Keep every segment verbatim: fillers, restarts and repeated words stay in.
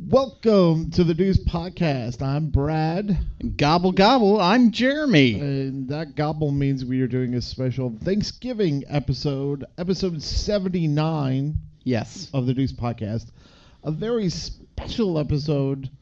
Welcome to the Deuce Podcast. I'm Brad. Gobble, gobble. I'm Jeremy. And that gobble means we are doing a special Thanksgiving episode, episode seventy-nine Yes. of the Deuce Podcast. A very special episode.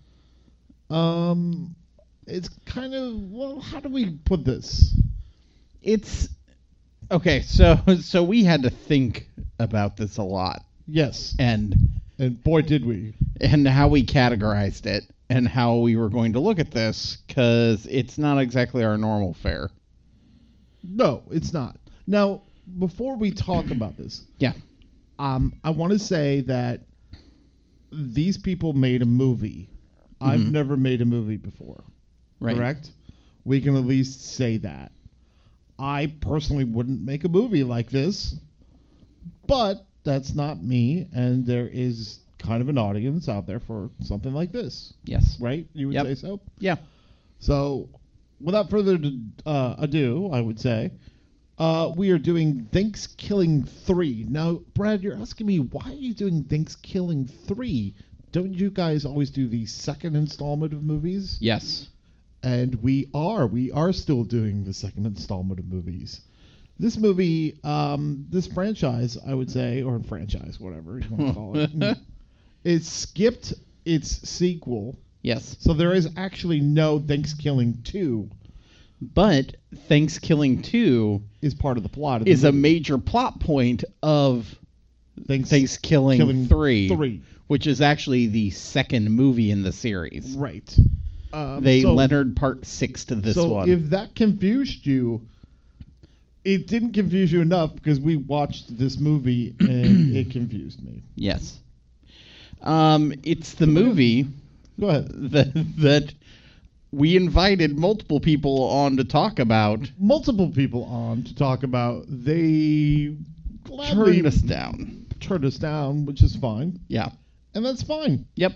Um, It's kind of, well, how do we put this? It's, okay, so so we had to think about this a lot. Yes. And And boy, did we. and how we categorized it and how we were going to look at this, because it's not exactly our normal fare. No, it's not. Now, before we talk about this, Yeah. um, I want to say that these people made a movie. I've Mhm. never made a movie before. Right. Correct? We can at least say that. I personally wouldn't make a movie like this, but that's not me, and there is kind of an audience out there for something like this, Yes. right? You would Yep. say so? Yeah. So, without further uh, ado, I would say, uh, we are doing Thanksgiving three. Now, Brad, you're asking me, why are you doing Thanksgiving three? Don't you guys always do the second installment of movies? Yes. And we are. We are still doing the second installment of movies. This movie, um, this franchise, I would say, or franchise, whatever you want to call it, it skipped its sequel. Yes. So there is actually no Thanksgiving two But Thanksgiving two is part of the plot of the is a movie. major plot point of Thanks- Thanksgiving Killing three, three. which is actually the second movie in the series. Right. Um, They so, Leonard part six to this so one. if that confused you, it didn't confuse you enough because we watched this movie and it confused me. Yes. Um, it's the movie Go ahead. that that we invited multiple people on to talk about. Multiple people on to talk about. They gladly Turned us down. turned us down, which is fine, Yeah. and that's fine. Yep.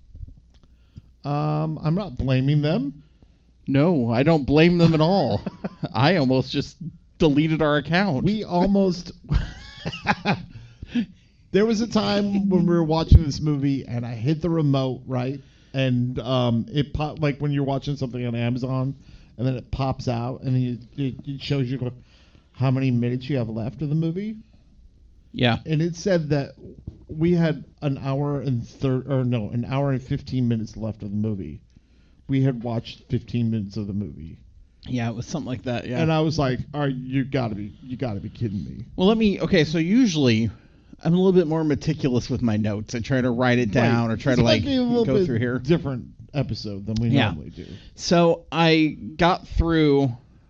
Um, I'm not blaming them. No, I don't blame them at all. I almost just deleted our account. We almost. There was a time when we were watching this movie, and I hit the remote, right, and um, it popped like when you're watching something on Amazon, and then it pops out, and then it, it, it shows you how many minutes you have left of the movie, yeah. and it said that we had an hour and third, or no, an hour and fifteen minutes left of the movie. We had watched fifteen minutes of the movie. Yeah, it was something like that. Yeah. And I was like, "Are you gotta be? You gotta be kidding me!" Well, let me. Okay, so usually I'm a little bit more meticulous with my notes. I try to write it down Right. or try This to might like be a little go bit through here. Different episode than we Yeah. normally do. So I got through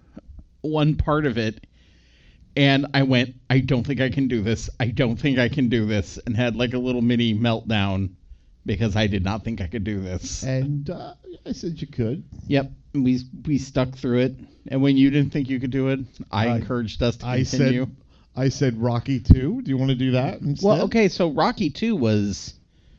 one part of it, and I went, I don't think I can do this. I don't think I can do this, and had like a little mini meltdown because I did not think I could do this. And uh, I said you could. Yep, we we stuck through it, and when you didn't think you could do it, I, I- encouraged us to I continue. said, I said Rocky two. Do you want to do that instead? Well, okay, so Rocky two was,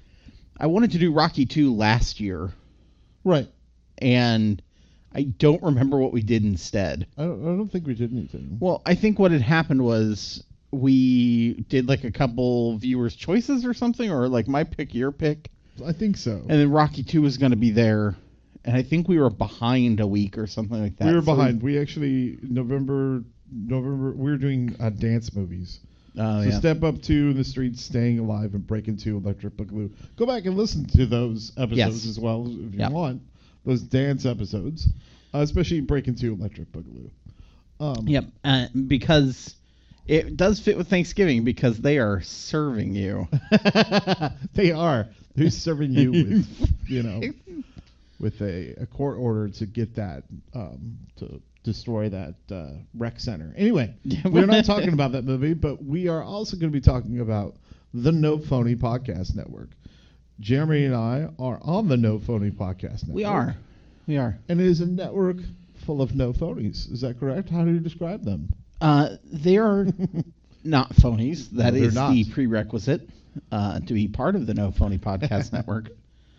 I wanted to do Rocky two last year, Right. and I don't remember what we did instead. I don't, I don't think we did anything. Well, I think what had happened was we did like a couple viewers' choices or something, or like my pick, your pick, I think so. and then Rocky two was going to be there, and I think we were behind a week or something like that. we were So behind. We actually November November we were doing uh, dance movies. Oh, so yeah. Step Up two, In the Streets, Staying Alive, and Breaking two, Electric Boogaloo. Go back and listen to those episodes Yes. as well if you Yep. want. Those dance episodes, uh, especially Breaking two, Electric Boogaloo. Um, Yep, uh, because it does fit with Thanksgiving because they are serving you. They are. Who's serving you with, you know, with a, a court order to get that, um, to destroy that uh, rec center. Anyway, we're not talking about that movie, but we are also going to be talking about the No Phony Podcast Network. Jeremy and I are on the No Phony Podcast Network. We are. We are. And it is a network full of no phonies. Is that correct? How do you describe them? Uh, they are not phonies. That No, they're is not. the prerequisite uh, to be part of the No Phony Podcast Network.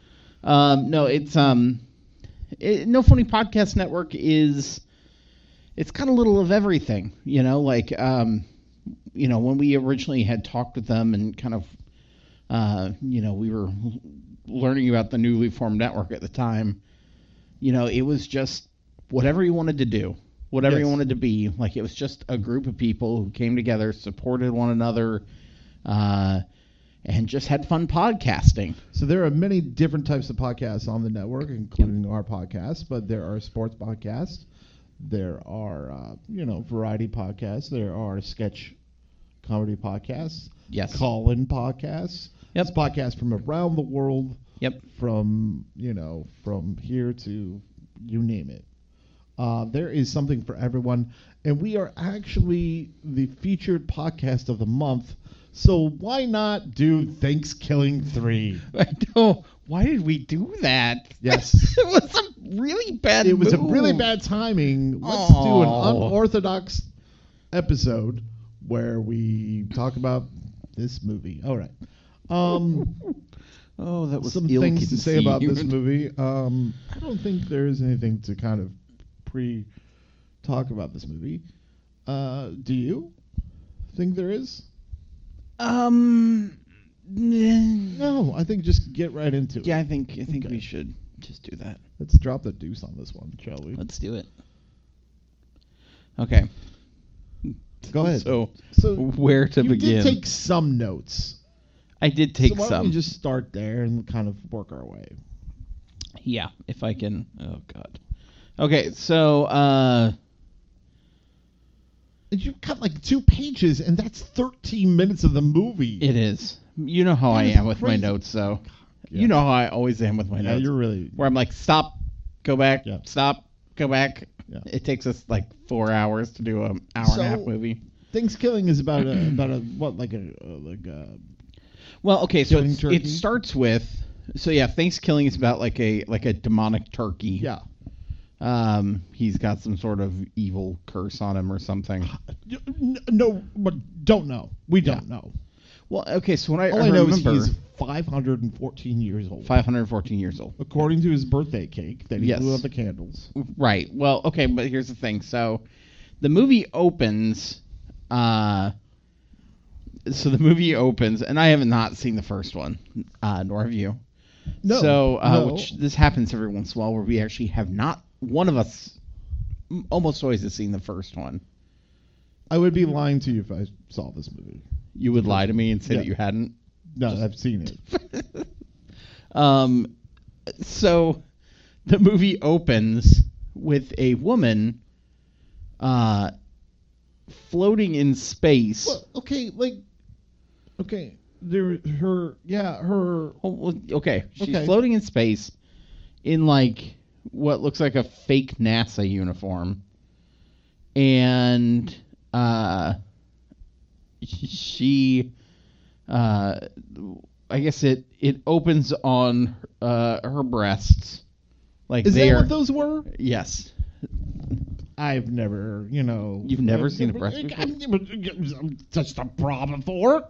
Um, no, it's um, it, No Phony Podcast Network is it's got a little of everything. You know, like um, you know, when we originally had talked with them and kind of, uh, you know, we were learning about the newly formed network at the time, you know, it was just whatever you wanted to do, whatever Yes. you wanted to be. Like, it was just a group of people who came together, supported one another, uh, and just had fun podcasting. So there are many different types of podcasts on the network, including our podcast, but there are sports podcasts. There are, uh, you know, variety podcasts. There are sketch comedy podcasts. Yes. Call-in podcasts. Yep. It's podcasts from around the world. Yep. From, you know, from here to you name it. Uh, there is something for everyone. And we are actually the featured podcast of the month. So why not do Thanksgiving three? I know. Why did we do that? Yes. It was a really bad It was a move. really bad timing. Let's do an Oh. unorthodox episode where we talk about this movie. All right. Um, Oh, that was some things to say about this ill-conceived. movie. Um, I don't think there is anything to kind of pre-talk about this movie. Uh, do you think there is? Um. No. No, I think just get right into it. Yeah, I think I think Okay. we should just do that. Let's drop the deuce on this one, shall we? Let's do it. Okay. Go ahead. So, So where to you begin? did take some notes. I did take so why don't some. we just start there and kind of work our way? Yeah, if I can. Oh God. Okay, so uh, And you got like two pages, and that's thirteen minutes of the movie. it is. You know how That I is am with my crazy. notes, though. Yeah. You know how I always am with my Yeah, notes. you're really. Where I'm like, stop, go back, Yeah. stop, go back. Yeah. It takes us like four hours to do an hour So- and a half movie. Thanksgiving is about a about a what like a uh, like a Well, okay, so Killing it's, turkey? it starts with so yeah, Thanksgiving is about like a like a demonic turkey. yeah. Um, he's got some sort of evil curse on him or something. N- No, but don't know. We don't know. Well, okay, so when I, All I I know remember is he's five hundred fourteen years old, five hundred fourteen years old. according to his birthday cake that he Yes. blew out the candles. Right. Well, okay, but here's the thing. So the movie opens. Uh, so the movie opens, and I have not seen the first one, uh, nor have you. No, So, uh, no. which this happens every once in a while, where we actually have not. One of us m- almost always has seen the first one. I would be lying to you if I saw this movie. You would lie to me and say Yeah. that you hadn't. No, I've seen it. Um, so the movie opens with a woman uh, floating in space. Well, okay, like, okay, there, her, yeah, her. Oh, well, okay, she's Okay. floating in space in like what looks like a fake NASA uniform, and uh, she, uh, I guess it it opens on uh, her breasts, like Is they that are. what those were? Yes. I've never, you know. You've never I've seen a never- breast before? I've never touched a bra before.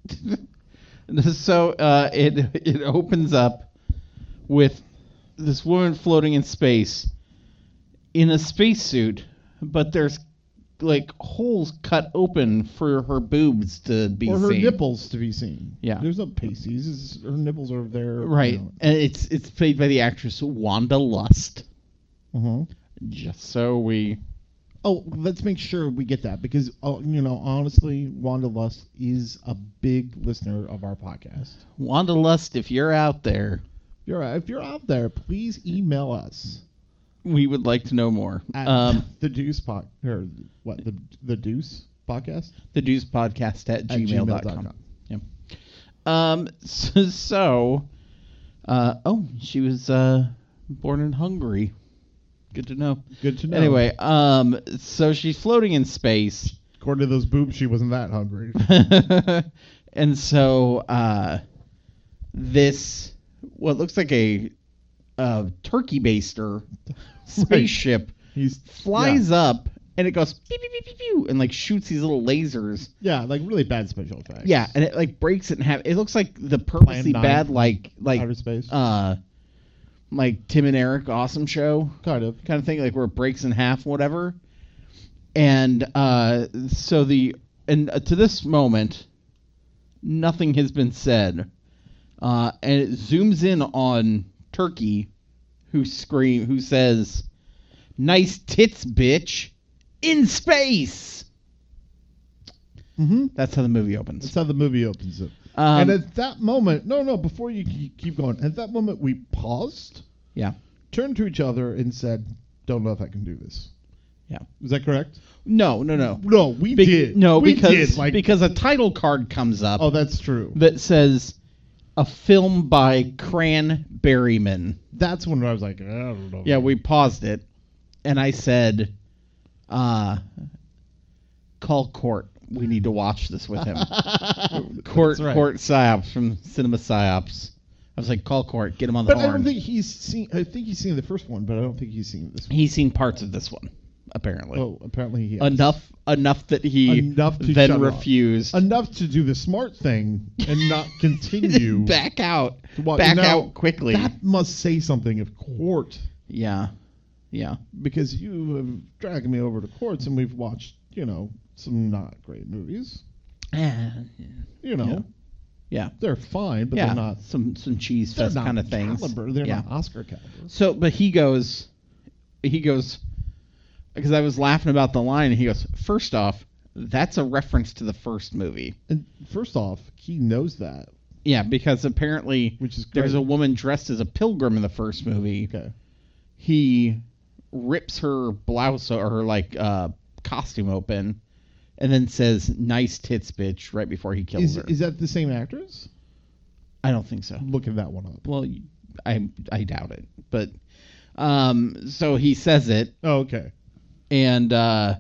So uh, it it opens up with this woman floating in space in a spacesuit, but there's like holes cut open for her boobs to be Or her seen. nipples to be seen. Yeah. There's no pasties. It's, her nipples are there. Right, and it's it's played by the actress Wanda Lust. Uh-huh. Just so we, Oh, let's make sure we get that because, oh, you know, honestly, Wanda Lust is a big listener of our podcast. Wanda Lust, if you're out there, You're if you're out there, please email us we would like to know more. at Um, the Deuce pod or what the the Deuce podcast the Deuce Podcast at, at gmail dot com. Yeah. Um. So, so uh, oh, she was uh, born in Hungary. Good to know. Good to know. Anyway, um, so she's floating in space, according to those boobs, she wasn't that hungry. and so uh, this what looks like a, a turkey baster spaceship He's flies up, and it goes pew, pew, pew, pew, pew, and like shoots these little lasers. Yeah, like really bad special effects. Yeah, and it like breaks it in half. It looks like the purposely Plan nine bad, from like like outer space. uh, like Tim and Eric Awesome Show kind of. kind of thing, like where it breaks in half, whatever. And uh, so the and uh, to this moment, nothing has been said. Uh, and it zooms in on Turkey, who scream, who says, "Nice tits, bitch, in space." Mm-hmm. That's how the movie opens. That's how the movie opens it. Um, and at that moment, no, no, before you keep keep going, at that moment we paused, yeah, turned to each other, and said, "Don't know if I can do this." yeah. Is that correct? No, no, no. No, we Be- did. No, we because did, like, because a title card comes up. oh, that's true. That says a film by Cranberryman. That's when I was like, I don't know. Yeah, we paused it, and I said, uh, "Call Court. We need to watch this with him." Court, right. Court Psyops from Cinema Psyops. I was like, "Call Court. Get him on the But horn." I don't think he's seen. I think he's seen the first one, but I don't think he's seen this one. He's seen parts of this one, apparently. Oh, apparently he has. Enough, enough that he Enough to then shut up. refused. Enough to do the smart thing and not continue. Back out. Well, Back now, out quickly. That must say something of Court, Yeah. Yeah. because you have dragged me over to Courts and we've watched, you know, some not great movies. You know, Yeah. they're fine, but yeah. they're not. some some cheese They're fest not kind of things. caliber. They're yeah. not Oscar caliber. So, but he goes, he goes, because I was laughing about the line, and he goes, "First off, that's a reference to the first movie." And first off, he knows that, Yeah, because apparently which is great. there's a woman dressed as a pilgrim in the first movie. Okay. He rips her blouse or her like uh, costume open, and then says, "Nice tits, bitch," right before he kills Is, her. is that the same actress? I don't think so. I'm looking that one up. Well, I I doubt it. But um, so he says it, Oh, okay. and uh,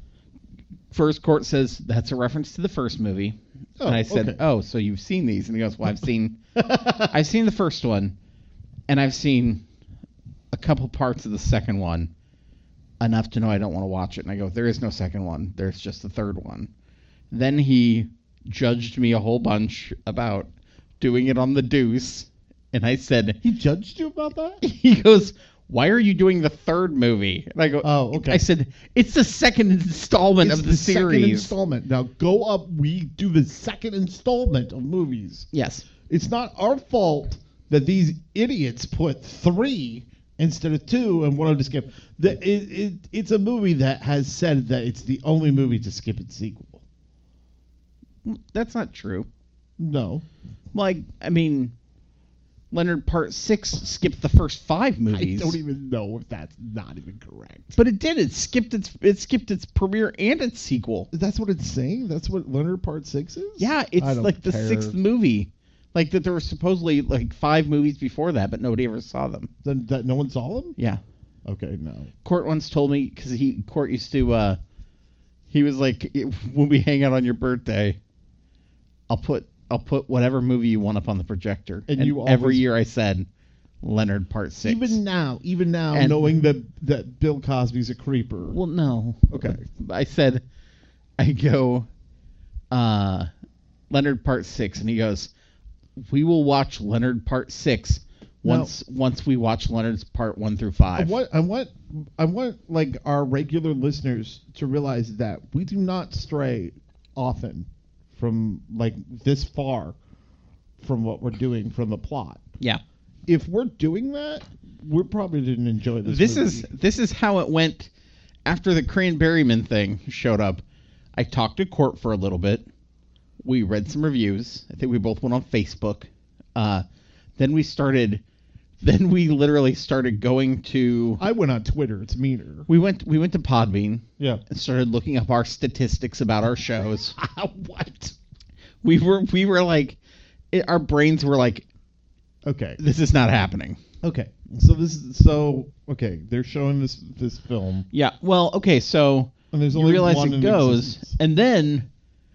First Court says that's a reference to the first movie. Oh, and I said, okay. "Oh, so you've seen these?" And he goes, "Well, I've seen, I've seen the first one, and I've seen a couple parts of the second one, enough to know I don't want to watch it." And I go, "There is no second one. There's just the third one." Then he judged me a whole bunch about doing it on the Deuce, and I said, He judged you about that? he goes, "Why are you doing the third movie?" And I go, Oh, okay. I said, "It's the second installment It's of the, second series." installment. Now go up. We do the second installment of movies. Yes. It's not our fault that these idiots put three instead of two and wanted to skip. The, it, it, it's a movie that has said that it's the only movie to skip its sequel. That's not true. No. Like, I mean, Leonard Part six skipped the first five movies. I don't even know if that's not even correct. But it did. It skipped its it skipped its premiere and its sequel. That's what it's saying? That's what Leonard Part six is? Yeah, I it's don't like the care. sixth movie. Like that there were supposedly like five movies before that, but nobody ever saw them. Then that no one saw them? Yeah. Okay, no. Court once told me, because he Court used to, uh, he was like, when we hang out on your birthday, I'll put I'll put whatever movie you want up on the projector. And And, you every always- year I said, Leonard Part six. Even now, even now, And- knowing that that Bill Cosby's a creeper. Well, no. Okay. I said, I go, uh, Leonard Part six, and he goes, "We will watch Leonard Part six once once we watch Leonard's Part one through I five." want, I want, I want, like our regular listeners to realize that we do not stray often from like this far from what we're doing from the plot. Yeah. If we're doing that, we probably didn't enjoy this. This movie. is this is how it went after the Cranberryman thing showed up. I talked to Court for a little bit. We read some reviews. I think we both went on Facebook. Uh, then we started. Then we literally started going to. I went on Twitter. It's meaner. We went. We went to Podbean Yeah. and started looking up our statistics about our shows. What? We were. We were like, it, our brains were like, Okay. this is not happening. Okay. So this is so okay. They're showing this this film, Yeah. Well. Okay. So. and there's You only realize one it in goes, existence. and then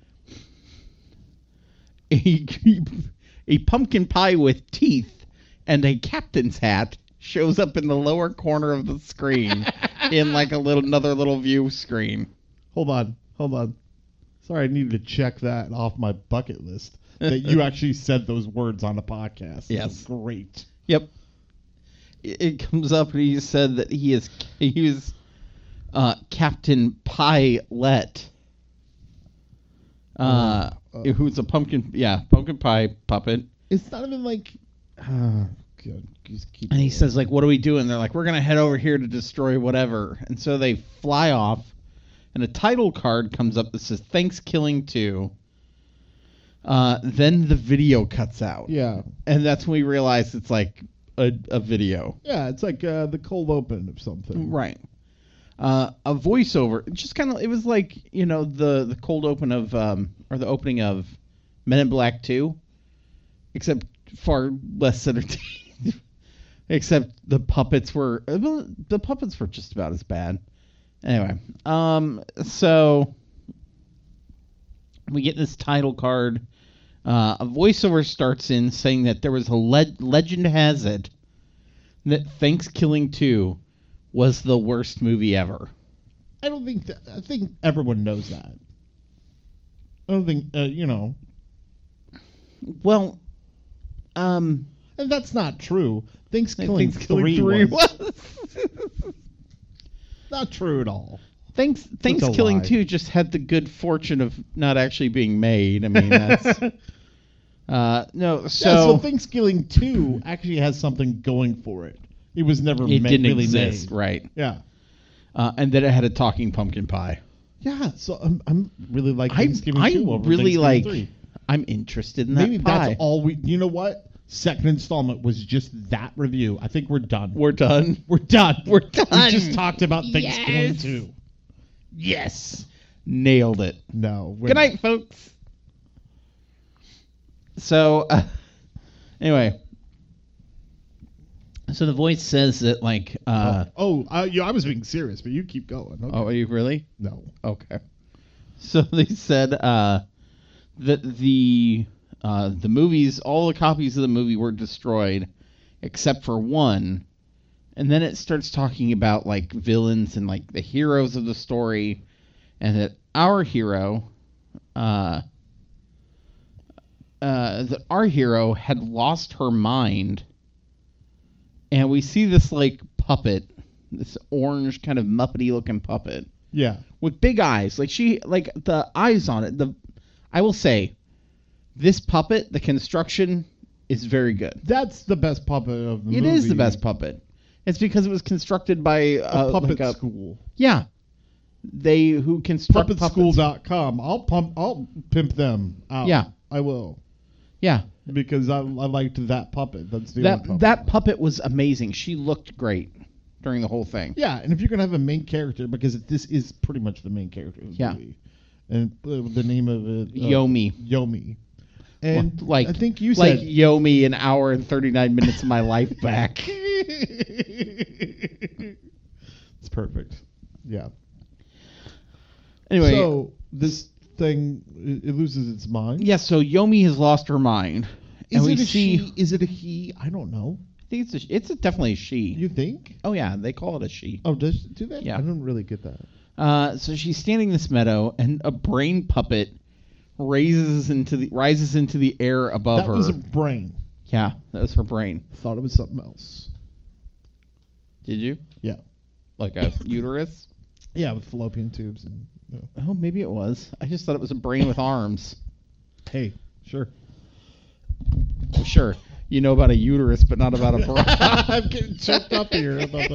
a, a pumpkin pie with teeth and a captain's hat shows up in the lower corner of the screen in like a little another little view screen. Hold on, hold on. Sorry, I needed to check that off my bucket list. That you actually said those words on the podcast. Yes. That's great. Yep. It, it comes up and he said that he is he is uh, Captain Pie-Let. Uh, Uh, who's a pumpkin, yeah, pumpkin pie puppet. It's not even like. Uh, good. Just keep And he going. says, like, what are we doing? They're like, we're going to head over here to destroy whatever. And so they fly off, and a title card comes up that says, Thanks Killing two. Uh, then the video cuts out. Yeah. And that's when we realize it's like a, a video. Yeah, it's like uh, the cold open of something. Right. Uh, a voiceover. Just kind of, it was like, you know, the, the cold open of, um, or the opening of Men in Black two, except far less entertaining. Except the puppets were, well, the puppets were just about as bad. Anyway, um, so we get this title card. Uh, a voiceover starts in saying that there was a le- legend has it that Thanks Killing two was the worst movie ever. I don't think that, I think everyone knows that. I don't think uh, you know. Well, um, and that's not true. Thanks Killing Thanks Killing three, three was was not true at all. Thanks Thanks a Killing lie. two just had the good fortune of not actually being made. I mean, that's uh, no. So, yeah, so Thanks Killing two actually has something going for it. It was never it ma- didn't really exist, made. right? Yeah. Uh, and then it had a talking pumpkin pie. Yeah, so I'm, I'm really like I'm, Thanksgiving I'm two over really Thanksgiving like. three. I'm interested in Maybe that pie. that's all we. You know what? Second installment was just that review. I think we're done. We're done. We're done. We're done. We just talked about Thanksgiving Yes. two. Yes, nailed it. No. we're Good not. night, folks. So, uh, anyway, so the voice says that like, uh, oh, oh uh, yeah, I was being serious, but you keep going. Okay. oh, are you really? No. Okay. So they said uh, that the uh, the movies, all the copies of the movie were destroyed, except for one. And then it starts talking about like villains and like the heroes of the story, and that our hero, uh, uh, that our hero had lost her mind, and we see this like puppet, this orange kind of muppety looking puppet Yeah. with big eyes, like she, like the eyes on it. The, I will say, this puppet, the construction is very good. That's the best puppet of the It movie. is the best puppet. It's because it was constructed by A uh, puppet like a- school. Yeah, they who construct puppet puppets. school dot com. I'll pump. I'll pimp them out. Yeah. I will, Yeah, because I, I liked that puppet. That's the that only puppet. that puppet was amazing. She looked great during the whole thing. Yeah, and if you're gonna have a main character, because this is pretty much the main character of the Yeah. movie, and uh, the name of it, uh, Yomi. Yomi, and Well, like I think you like said Yomi, an hour and thirty nine minutes of my life back. It's perfect. Yeah. Anyway, So this thing it, it loses its mind. yeah. So Yomi has lost her mind, Is and we it a see. she? Is it a he? I don't know. I think it's a, it's a, definitely a she. You think? Oh yeah, they call it a she. Oh, does do they? Yeah. I don't really get that. Uh, so she's standing in this meadow, and a brain puppet raises into the rises into the air above That her. was a brain. Yeah, that was her brain. Thought it was something else. Did you? Yeah. Like a uterus? Yeah, with fallopian tubes and. You know. Oh, maybe it was. I just thought it was a brain with arms. Hey, sure. Well, sure. You know about a uterus, but not about a brain. I'm getting choked up here about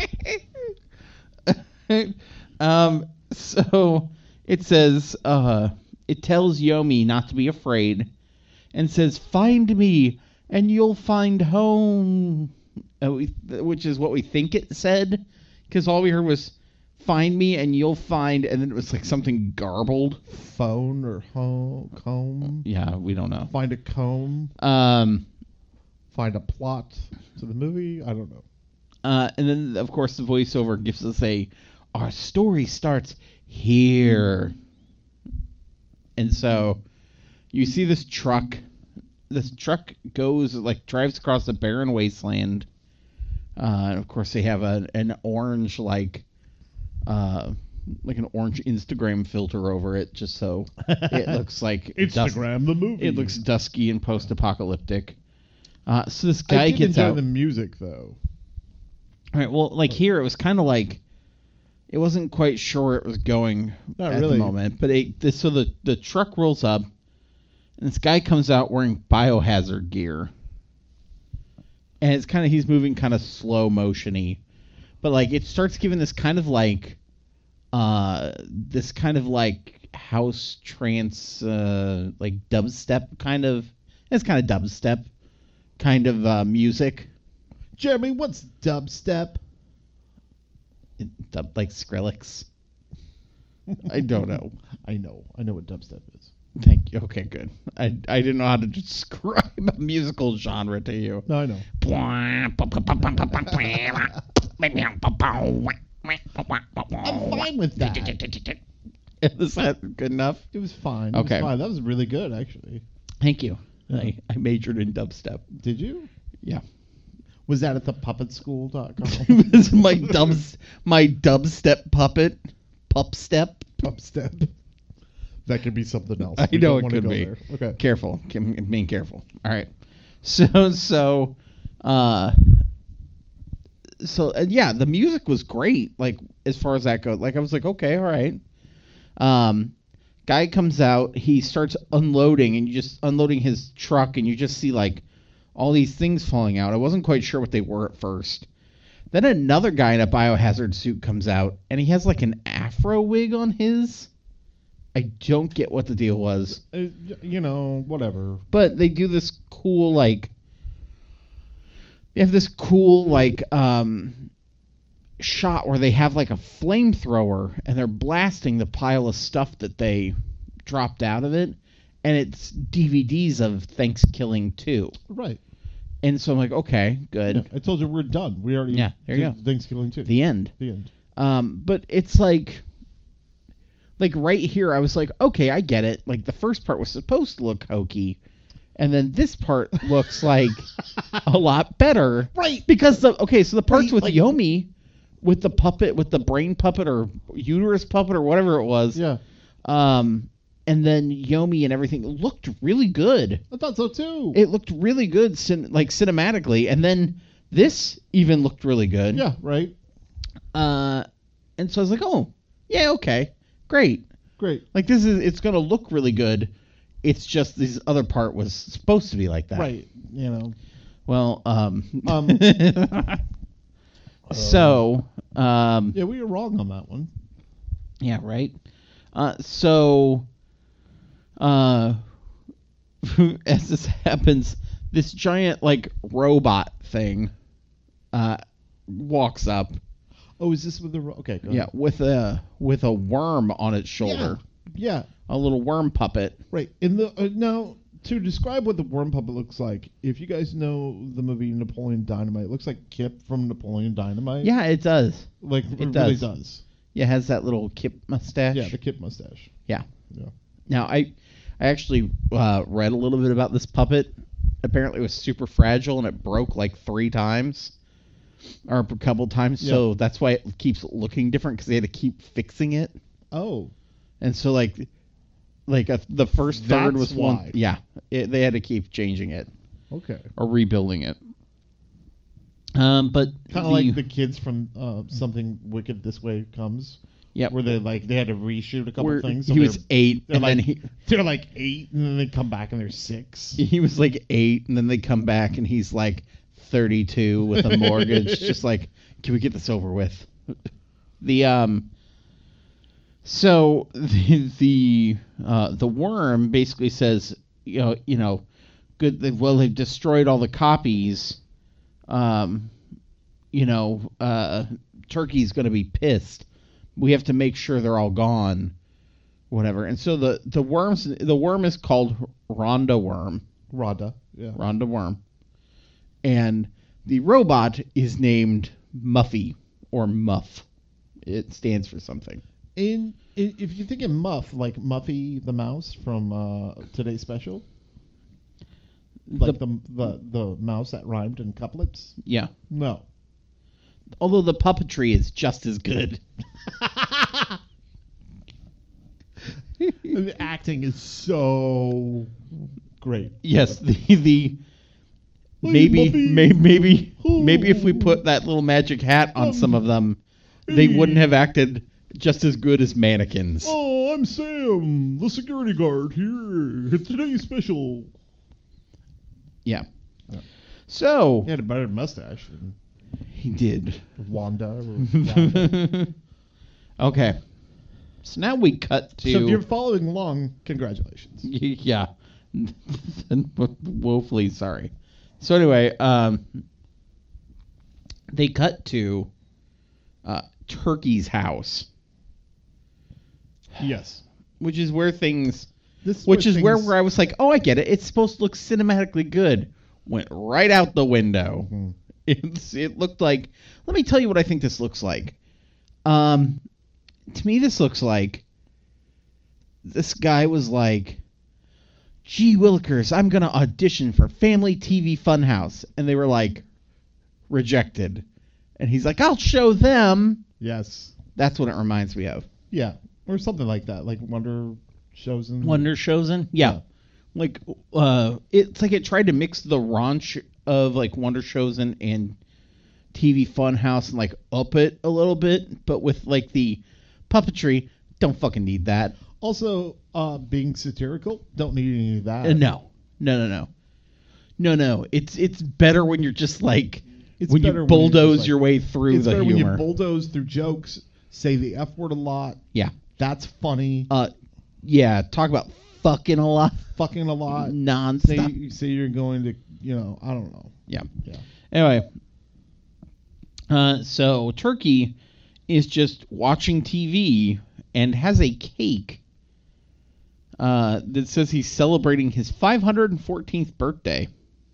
that. um, so it says, uh, it tells Yomi not to be afraid, and says, "Find me, and you'll find home," uh, we, which is what we think it said, because all we heard was, "Find me, and you'll find," and then it was like something garbled. Phone or home, comb. Yeah, we don't know. Find a comb. Um, Find a plot to the movie. I don't know. uh, and then of course the voiceover gives us a, "Our story starts here," and so you see this truck. This truck goes like drives across a barren wasteland. Uh, and of course they have a, an orange like, uh, like an orange Instagram filter over it, just so it looks like dust- Instagram the movie. It looks dusky and post-apocalyptic. Uh, so this I guy did gets enjoy out. the music though. All right. Well, like here, it was kind of like it wasn't quite sure where it was going Not at really. the moment. But it, this, so the the truck rolls up, And this guy comes out wearing biohazard gear. And it's kind of, he's moving kind of slow motion-y. But, like, it starts giving this kind of, like, uh, this kind of, like, house trance, uh, like, dubstep kind of, it's kind of dubstep kind of uh, music. Jeremy, what's dubstep? It, dub, like Skrillex. I don't know. I know. I know what dubstep is. Thank you. Okay, good. I I didn't know how to describe a musical genre to you. No, I know. I'm fine with that. Is that good enough? It was fine. It Okay. was fine. That was really good, actually. Thank you. Yeah. I, I majored in dubstep. Did you? Yeah. Was that at the puppet school dot com? It was my dubs my dubstep puppet. Pupstep. Pupstep. That could be something else. I We know don't it wanna could go be. there. Okay. Careful. I'm being careful. All right. So, so, uh, so, uh, yeah, the music was great. Like, as far as that goes, like, I was like, okay, all right. Um, guy comes out, he starts unloading, and you just unloading his truck, and you just see, like, all these things falling out. I wasn't quite sure what they were at first. Then another guy in a biohazard suit comes out, and he has, like, an afro wig on his. I don't get what the deal was. Uh, you know, whatever. But they do this cool, like, they have this cool, like, um, shot where they have, like, a flamethrower, and they're blasting the pile of stuff that they dropped out of it, and it's D V Ds of Thanksgiving two. Right. And so I'm like, okay, good. Yeah, I told you we're done. We already Yeah, there you did go. Thanksgiving too. The end. The end. Um, but it's like, like right here, I was like, okay, I get it. Like the first part was supposed to look hokey, and then this part looks like a lot better, Right. Because the okay, so the parts Right, with like- Yomi, with the puppet, with the brain puppet or uterus puppet or whatever it was, Yeah. um, and then Yomi and everything looked really good. I thought so too. It looked really good, cin- like cinematically, and then this even looked really good. yeah. Right. Uh, and so I was like, oh, yeah, okay, great. Great. Like this is, it's gonna look really good. It's just this other part was supposed to be like that. Right. You know. Well, um, Um. so, um, Yeah, we were wrong on that one. yeah, right. Uh, so, uh, as this happens, this giant like robot thing, uh, walks up. Oh, is this with the ro- okay? Go Yeah, ahead. with a with a worm on its shoulder, Yeah. a little worm puppet. Right. In the uh, now to describe what the worm puppet looks like, if you guys know the movie Napoleon Dynamite, it looks like Kip from Napoleon Dynamite. Yeah, it does. Like it it, does. really does. Yeah, it has that little Kip mustache. Yeah, the Kip mustache. Yeah. Yeah. Now, I I actually uh, read a little bit about this puppet. Apparently, it was super fragile and it broke like three times, or a couple times. Yeah. So that's why it keeps looking different because they had to keep fixing it. Oh. And so, like, like a, the first third That's was one. why. Yeah, it, they had to keep changing it Okay. or rebuilding it. Um, but Kind of like the kids from uh, Something Wicked This Way Comes. Yep. Where they like they had to reshoot a couple where things. he so was they're- eight, They're and like, then he they're like eight, and then they come back and they're six. he was like eight, and then they come back, and he's like thirty-two with a mortgage. Just like, can we get this over with? The um. So the the uh, the worm basically says, you know, you know, good. They, well, they've destroyed all the copies. Um, you know, uh, Turkey's going to be pissed. We have to make sure they're all gone, whatever. And so the the worms the worm is called Rhonda Worm, Rhonda. Yeah. Rhonda Worm, and the robot is named Muffy or Muff. It stands for something. In, in if you think of Muff, like Muffy the mouse from uh, today's special, like The- the, the the mouse that rhymed in couplets. Yeah. No. Although the puppetry is just as good. The acting is so great. Yes, the the Hey, maybe Muffy. may, maybe Oh. maybe if we put that little magic hat on some of them, they Hey. wouldn't have acted just as good as mannequins. Oh, I'm Sam, the security guard here. Today's special. Yeah. Yeah. So He had a better mustache than he did. Wanda. Or Wanda. Okay. So now we cut to. So if you're following along, congratulations. Yeah. Woefully sorry. So anyway, um, they cut to uh, Turkey's house, Yes. which is where things, This which is where, things- where I was like, oh, I get it. It's supposed to look cinematically good. Went right out the window. Mhm. It's, it looked like. Let me tell you what I think this looks like. Um, to me, this looks like this guy was like, gee Willikers, I'm going to audition for Family T V Funhouse. And they were like, rejected. And he's like, I'll show them. Yes. That's what it reminds me of. Yeah. Or something like that, like Wonder Shows and Wonder Chosen? Yeah. Yeah. Like, uh, it's like it tried to mix the raunch of like Wonder Chosen and T V Funhouse and like up it a little bit, but with like the puppetry. Don't fucking need that. Also, uh, being satirical, don't need any of that. Uh, no, no, no, no, no, no. It's it's better when you're just like It's when you better when you're bulldoze just like- your way through It's the better when you humor. bulldoze through jokes, say the F word a lot. yeah, That's funny. uh, yeah. Talk about fucking a lot, Fucking a lot. Say, nonstop. say you're going to, you know, I don't know. Yeah. Yeah. Anyway, uh, so Turkey is just watching T V and has a cake uh, that says he's celebrating his five hundred fourteenth birthday.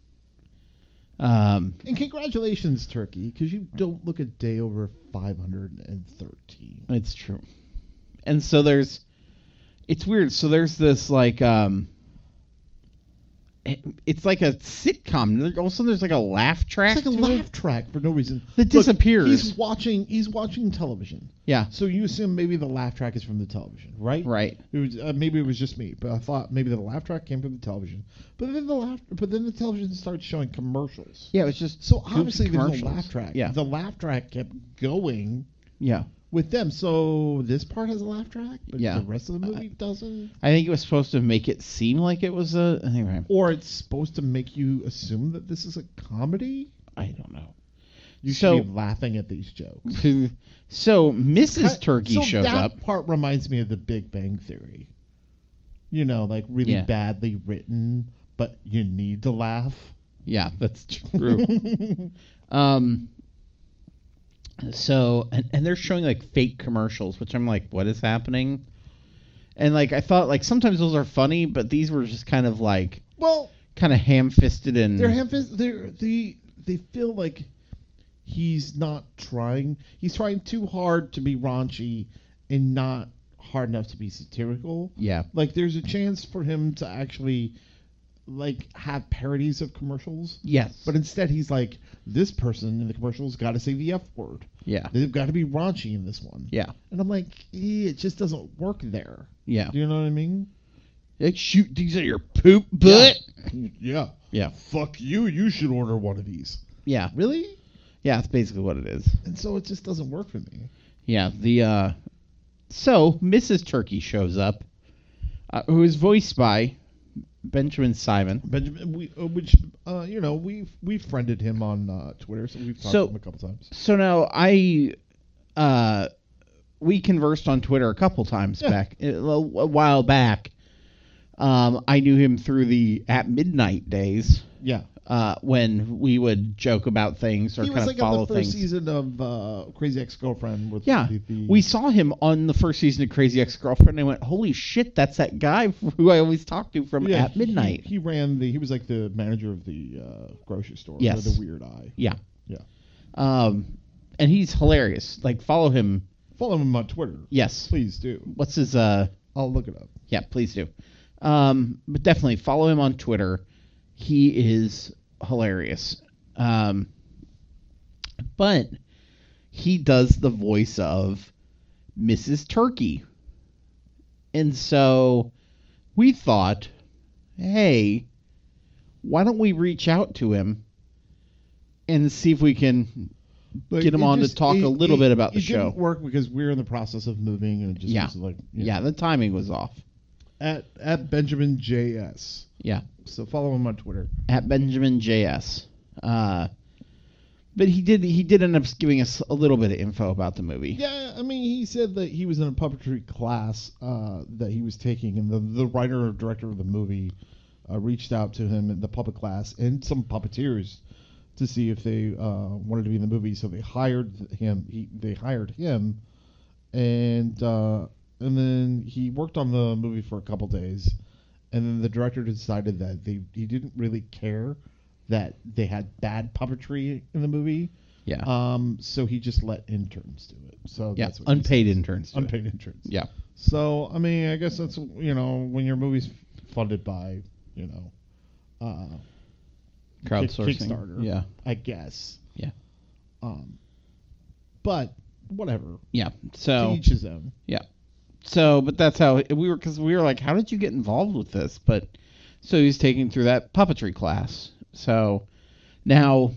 Um, And congratulations, Turkey, because you don't look a day over five hundred thirteen. it's true. And so there's, it's weird. So there's this like, um, it- it's like a sitcom. There- Also, there's like a laugh track. It's like a to it laugh track for no reason. that Look, disappears. He's watching. He's watching television. Yeah. So you assume maybe the laugh track is from the television, right? Right. It was uh, maybe it was just me, but I thought maybe the laugh track came from the television. But then the laugh, but then the television started showing commercials. Yeah. It was just So goofy obviously there's no commercials. laugh track. Yeah. The laugh track kept going Yeah. with them. So this part has a laugh track, but Yeah. the rest of the movie doesn't. I think it was supposed to make it seem like it was a. Anyway, Or it's supposed to make you assume that this is a comedy. I don't know. You So- should be laughing at these jokes. So Missus Ki- Turkey so shows that up. part reminds me of The Big Bang Theory. You know, like really Yeah. badly written, but you need to laugh. Yeah, that's true. um. So and, and they're showing like fake commercials, which I'm like, what is happening? And like I thought, like sometimes those are funny, but these were just kind of like Well, kind of ham-fisted and they're half they're they they feel like he's not trying. He's trying too hard to be raunchy and not hard enough to be satirical. yeah, Like there's a chance for him to actually like have parodies of commercials. yes, But instead he's like, this person in the commercial's got to say the F word. yeah, They've got to be raunchy in this one. yeah, And I'm like, eh, it just doesn't work there. yeah. Do you know what I mean? Like, shoot these at your poop butt. Yeah. Yeah, Fuck you. You should order one of these. yeah, Really? yeah. That's basically what it is. And so it just doesn't work for me. Yeah, the uh so Missus Turkey shows up, uh, who is voiced by Benjamin Simon. Benjamin, we, uh, which, uh, you know, we've, we've friended him on uh, Twitter, so we've talked So- to him a couple times. So now I uh we conversed on Twitter a couple times Yeah. back a, a while back. Um I knew him through the At Midnight days. Yeah. Uh, when we would joke about things or He kind was of like follow on the first things. season of uh, Crazy Ex-Girlfriend. With Yeah, the, the, we saw him on the first season of Crazy Ex-Girlfriend, and I went, "Holy shit, that's that guy who I always talk to from yeah, At Midnight." He, he ran the. He was like the manager of the uh, grocery store. Yes. With the weird eye. Yeah, Yeah. um, and he's hilarious. Like, follow him. Follow him on Twitter. Yes. Please do. What's his? Uh, I'll look it up. yeah, please do. Um, but definitely follow him on Twitter. He is hilarious. Um, but he does the voice of Missus Turkey. And so we thought, hey, why don't we reach out to him and see if we can Like, get him it on just- to talk it- a little it- bit about the it show. didn't work because we were in the process of moving, and it just Yeah. was like you Yeah, know. the timing was off. at at Benjamin J S. Yeah, So follow him on Twitter. at Benjamin J S. Uh, but he did he did end up giving us a little bit of info about the movie. Yeah, I mean, he said that he was in a puppetry class uh, that he was taking, and the the writer or director of the movie uh, reached out to him in the puppet class and some puppeteers to see if they uh, wanted to be in the movie. So they hired him. He, they hired him, and uh, and then he worked on the movie for a couple days, and then the director decided that they he didn't really care that they had bad puppetry in the movie. Yeah, Um, so he just let interns do it. So yeah, that's what he unpaid says. interns. do it. Unpaid interns. Yeah, So I mean, I guess that's you know when your movie's funded by you know uh, crowdsourcing. Kick- Kickstarter. Yeah, I guess. yeah, Um, but whatever. yeah. To So each his own. yeah, so but that's how we were because we were like, how did you get involved with this? But so he's taking through that puppetry class. So now,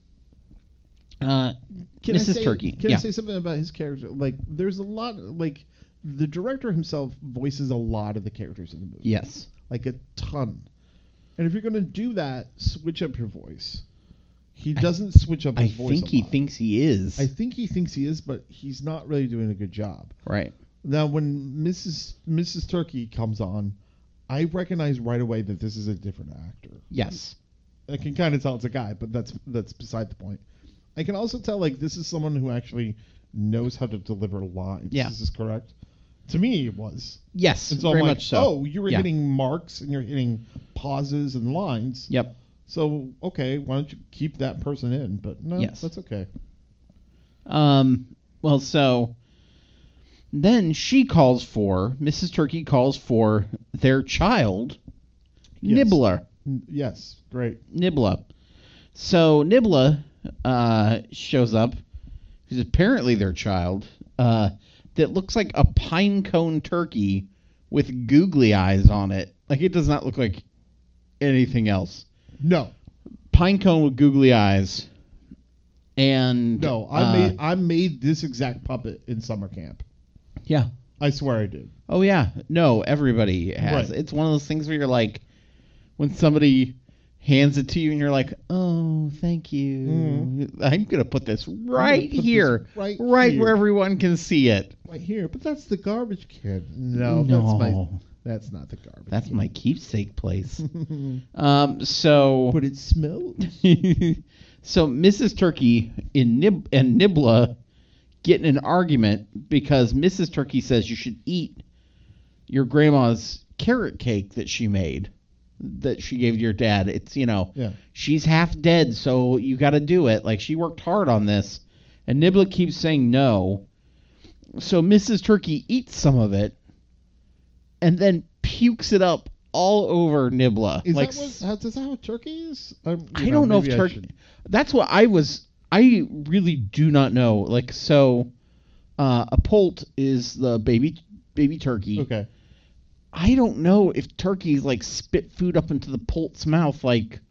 uh, Can I Missus say, Turkey. Can yeah, I say something about his character? Like, there's a lot. Like, the director himself voices a lot of the characters in the movie. yes, Like a ton. And if you're gonna do that, switch up your voice. He doesn't switch up I his voice. think a he lot. thinks he is. I think he thinks he is, but he's not really doing a good job. right. Now, when Missus Missus Turkey comes on, I recognize right away that this is a different actor. Yes. I can kind of tell it's a guy, but that's that's beside the point. I can also tell like this is someone who actually knows how to deliver lines. Yeah. Is this correct? To me, it was. Yes. And so very I'm like, much so. oh, you were Yeah. hitting marks and you're hitting pauses and lines. Yep. So okay, why don't you keep that person in? But no, Yes. that's okay. Um. Well, so then she calls for Missus Turkey calls for their child, Yes. Nibbler. N- Yes, great. Nibbler. So Nibbler uh, shows up, who's apparently their child, uh, that looks like a pine cone turkey with googly eyes on it. Like, it does not look like anything else. No, Pine cone with googly eyes. And no, I uh, made I made this exact puppet in summer camp. yeah. I swear I did. Oh yeah, no, everybody has. Right. It's one of those things where you're like, when somebody hands it to you and you're like, oh, thank you. Mhm. I'm gonna put this right put this here, right right here. where everyone can see it. Right here, but that's the garbage can. No, No. that's my that's not the garbage. That's can. my keepsake place. um, so, But it smells. so Missus Turkey in Nib- and Nibbler get in an argument because Missus Turkey says you should eat your grandma's carrot cake that she made, that she gave to your dad. It's, you know, Yeah. she's half dead, so you got to do it. Like, she worked hard on this. And Nibbler keeps saying no. So Missus Turkey eats some of it and then pukes it up all over Nibbler. Is like, that what, how, is that how turkey is? Um, you I don't know if maybe I turkey. should- That's what I was. I really do not know. Like, so, uh, a poult is the baby baby turkey. Okay. I don't know if turkeys like spit food up into the poult's mouth like,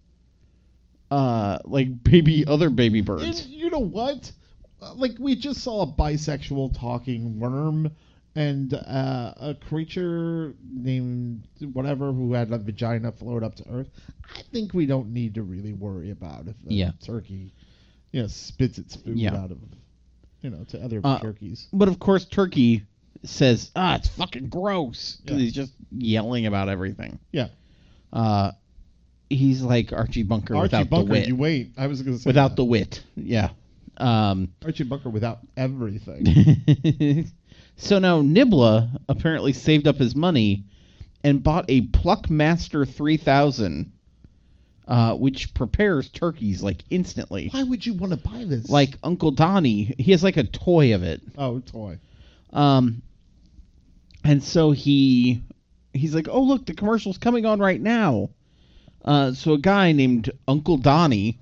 uh, like baby other baby birds. And you know what? Uh, Like we just saw a bisexual talking worm and uh, a creature named whatever who had a vagina float up to Earth. I think we don't need to really worry about if the Yeah. turkey, you know, spits its food Yeah. out of, you know, to other Uh, turkeys. But of course, turkey says, "Ah, it's fucking gross," because Yeah. he's just yelling about everything. Yeah. Uh, he's like Archie Bunker Archie without Bunker, the wit. you wait. I was going to say Without that. the wit, yeah. Um, Archie Bunker without everything. so now Nibbler apparently saved up his money and bought a Pluckmaster three thousand, uh, which prepares turkeys like instantly. Why would you want to buy this? Like Uncle Donnie, he has like a toy of it. oh, toy. Um, and so he he's like, oh look, the commercial's coming on right now. Uh, so a guy named Uncle Donnie,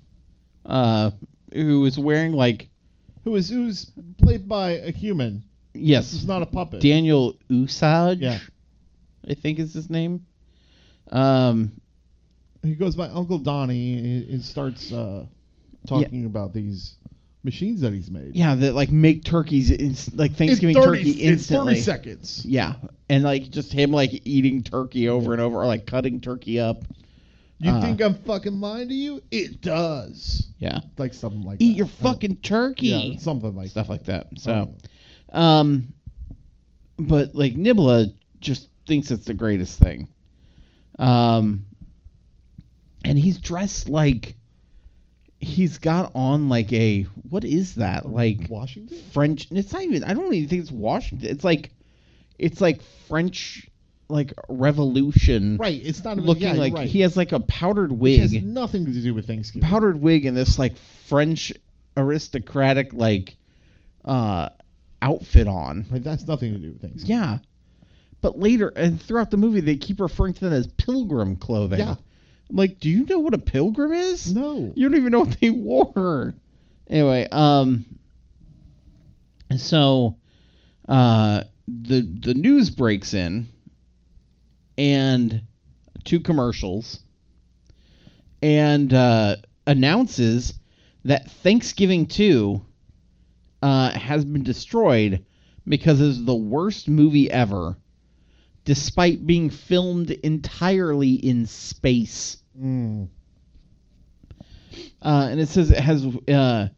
uh, who is wearing like Who is who's played by a human? yes, This is not a puppet. Daniel Usage, Yeah. I think is his name. Um, He goes by Uncle Donnie and, and starts uh, talking about these machines that he's made. Yeah, that like make turkeys, it's like Thanksgiving in thirty, turkey instantly. In thirty seconds. Yeah, and like just him like eating turkey over and over, or like cutting turkey up. You uh, think I'm fucking lying to you? It does. Yeah, like something like eat that. your fucking turkey. Yeah, something like stuff that. like that. So, um, but like Nibla just thinks it's the greatest thing. Um, and he's dressed like. He's got on like a what is that like Washington French? It's not even. I don't even think it's Washington. It's like, it's like French like Revolution. Right. It's not even, looking yeah, like right. he has like a powdered wig. It has nothing to do with Thanksgiving. Powdered wig and this like French aristocratic like uh outfit on. Right, that's nothing to do with Thanksgiving. Yeah, but later and throughout the movie they keep referring to them as pilgrim clothing. Yeah. I'm like, do you know what a pilgrim is? No. You don't even know what they wore. Anyway, um, so, uh, the the news breaks in, and two commercials, and uh, announces that Thanksgiving two uh, has been destroyed because it's the worst movie ever, despite being filmed entirely in space. Mm. Uh, and it says it has uh,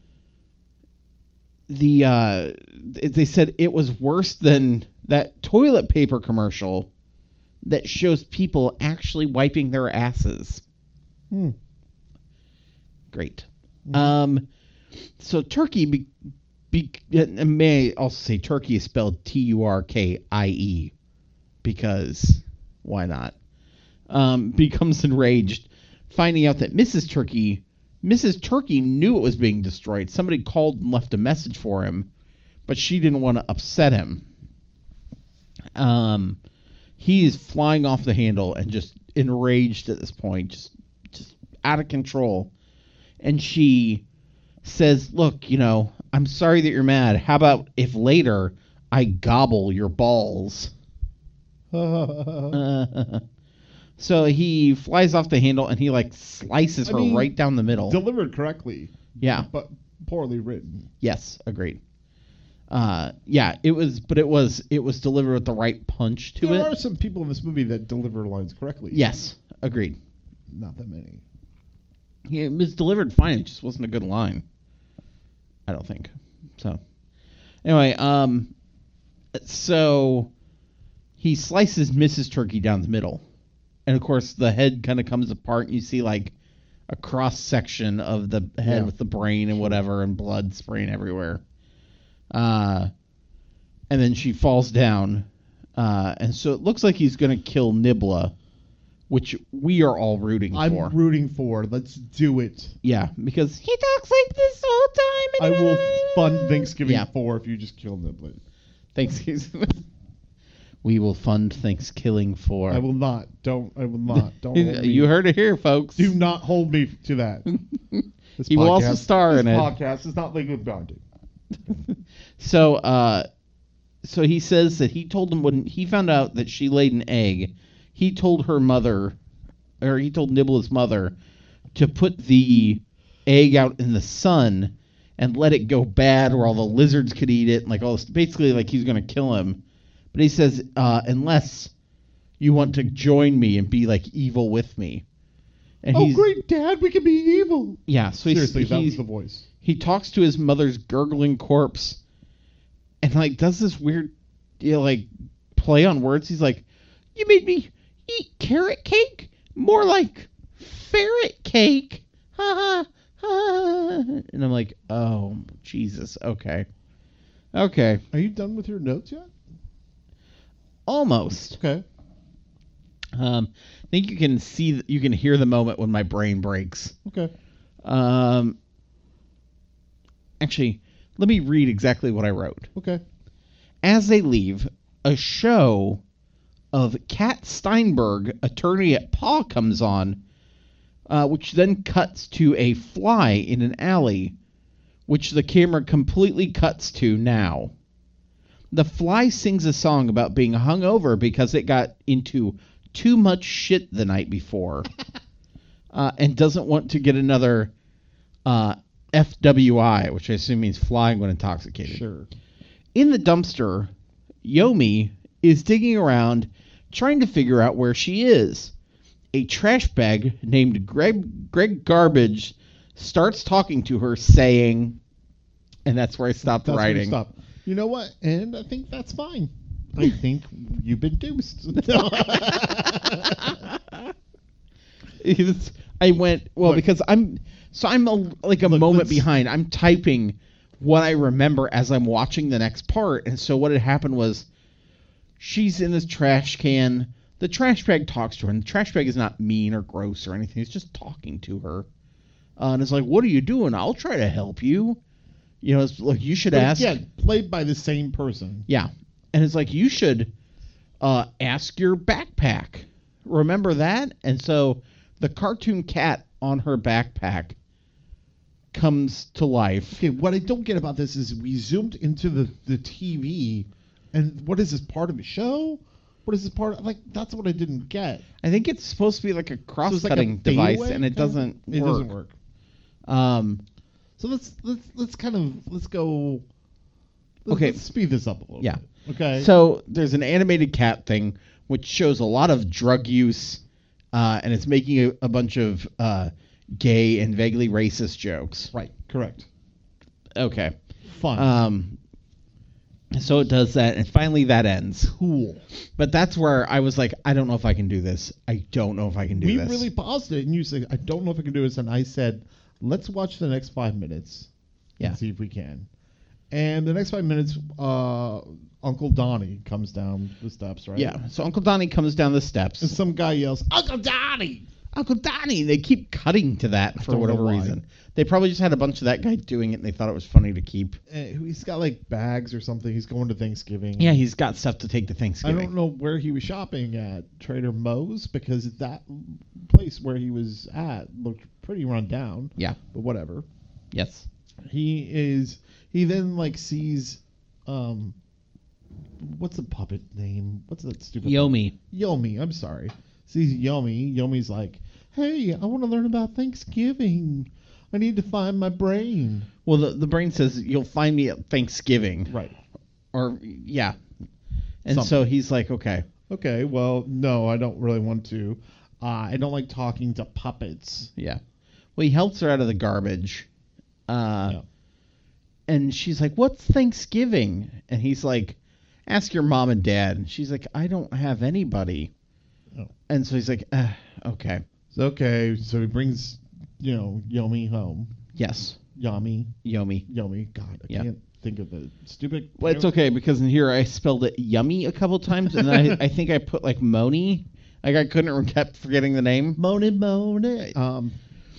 the uh, it, they said it was worse than that toilet paper commercial that shows people actually wiping their asses. Mm. Great. Mm. Um, so Turkey, be, be, may I also say Turkey is spelled T U R K I E because why not? Um, becomes enraged, finding out that Missus Turkey, Missus Turkey knew it was being destroyed. Somebody called and left a message for him, but she didn't want to upset him. Um, he is flying off the handle and just enraged at this point, just, just out of control. And she says, "Look, you know, I'm sorry that you're mad. How about if later I gobble your balls?" uh, So he flies off the handle and he like slices I her mean, right down the middle. Delivered correctly. Yeah. But poorly written. Yes, agreed. Uh, yeah, it was, but it was it was delivered with the right punch to there it. There are some people in this movie that deliver lines correctly. Yes, agreed. Not that many. Yeah, it was delivered fine. It just wasn't a good line. I don't think. So, anyway, um, so he slices Missus Turkey down the middle. And, of course, the head kind of comes apart, and you see, like, a cross-section of the head yeah. with the brain and whatever, and blood spraying everywhere. Uh, and then she falls down. Uh, and so it looks like he's going to kill Nibla, which we are all rooting I'm for. I'm rooting for. Let's do it. Yeah, because he talks like this the whole time. I will fund Thanksgiving yeah. four if you just kill Nibla. Thanksgiving. We will fund Thanksgiving for. I will not. Don't. I will not. Don't. hold me. You heard it here, folks. Do not hold me to that. This he will also star this in it. Podcast is not legally bounded. so, uh, so he says that he told him when he found out that she laid an egg, he told her mother, or he told Nibla's mother, to put the egg out in the sun and let it go bad, where all the lizards could eat it, and like all this, basically like he's going to kill him. But he says, uh, unless you want to join me and be like evil with me. And oh, he's, great, Dad, we can be evil. Yeah, so seriously, he's, that he's, was the voice. He talks to his mother's gurgling corpse, and like does this weird, you know, like play on words. He's like, "You made me eat carrot cake, more like ferret cake." Ha ha ha. And I'm like, "Oh Jesus, okay, okay." Are you done with your notes yet? Almost. Okay. Um, I think you can see, you can hear the moment when my brain breaks. Okay. Um, actually, let me read exactly what I wrote. Okay. As they leave, a show of Kat Steinberg, attorney at Paw, comes on, uh, which then cuts to a fly in an alley, which the camera completely cuts to now. The fly sings a song about being hungover because it got into too much shit the night before, uh, and doesn't want to get another uh, F W I, which I assume means flying when intoxicated. Sure. In the dumpster, Yomi is digging around trying to figure out where she is. A trash bag named Greg Greg Garbage starts talking to her, saying, and that's where I stopped That's where you writing. stop. You know what? And I think that's fine. I think you've been deuced. It's- I went, well, What? because I'm, so I'm a, like a Look, moment let's- behind. I'm typing what I remember as I'm watching the next part. And so what had happened was she's in this trash can. The trash bag talks to her, and the trash bag is not mean or gross or anything. It's just talking to her. Uh, and it's like, what are you doing? I'll try to help you. You know, it's like, you should But ask. again, played by the same person. Yeah. And it's like, you should uh, ask your backpack. Remember that? And so the cartoon cat on her backpack comes to life. Okay, what I don't get about this is we zoomed into the, the T V, and what is this, part of a show? What is this part of, like, that's what I didn't get. I think it's supposed to be like a So it's cross-cutting like a device, fadeaway and it kind of- doesn't It work. doesn't work. Um, So let's let's let's kind of let's go. Let's, Okay. let's speed this up a little. Yeah. bit. Okay. So there's an animated cat thing which shows a lot of drug use, uh, and it's making a, a bunch of uh, gay and vaguely racist jokes. right. Correct. Okay. Fun. Um, so it does that, and finally that ends. cool. But that's where I was like, I don't know if I can do this. I don't know if I can do We this. really paused it, and you said, "I don't know if I can do this," and I said, "Let's watch the next five minutes Yeah. and see if we can." And the next five minutes, uh, Uncle Donnie comes down the steps, right? Yeah. So Uncle Donnie comes down the steps. And some guy yells, "Uncle Donnie!" Uncle Donnie. They keep cutting to that for don't know whatever why. reason. They probably just had a bunch of that guy doing it, and they thought it was funny to keep. Uh, he's got like bags or something. He's going to Thanksgiving. Yeah, he's got stuff to take to I Thanksgiving. don't know where he was shopping at, Trader Moe's, because that place where he was at looked pretty run down. Yeah. But whatever. Yes. He is. He then like sees, um, what's the puppet name? What's that stupid? Yomi. Yomi. I'm sorry. Sees Yomi. Yomi's like, "Hey, I want to learn about Thanksgiving. I need to find my brain." Well, the, the brain says, you'll find me at Thanksgiving. Right. Or, yeah. And Something. so he's like, okay. Okay. Well, no, I don't really want to. Uh, I don't like talking to puppets. Yeah. Well, he helps her out of the garbage. Uh, Yeah. And she's like, what's Thanksgiving? And he's like, ask your mom and dad. And she's like, I don't have anybody. Oh. And so he's like, uh, okay. So, okay. So he brings, you know, Yomi home. Yes. Yami. Yomi. Yomi. God, I Yeah. can't think of the stupid. Well, it's okay because in here I spelled it yummy a couple times, and I, I think I put like Moni. Like I couldn't kept forgetting the name. Moni Moni. Um.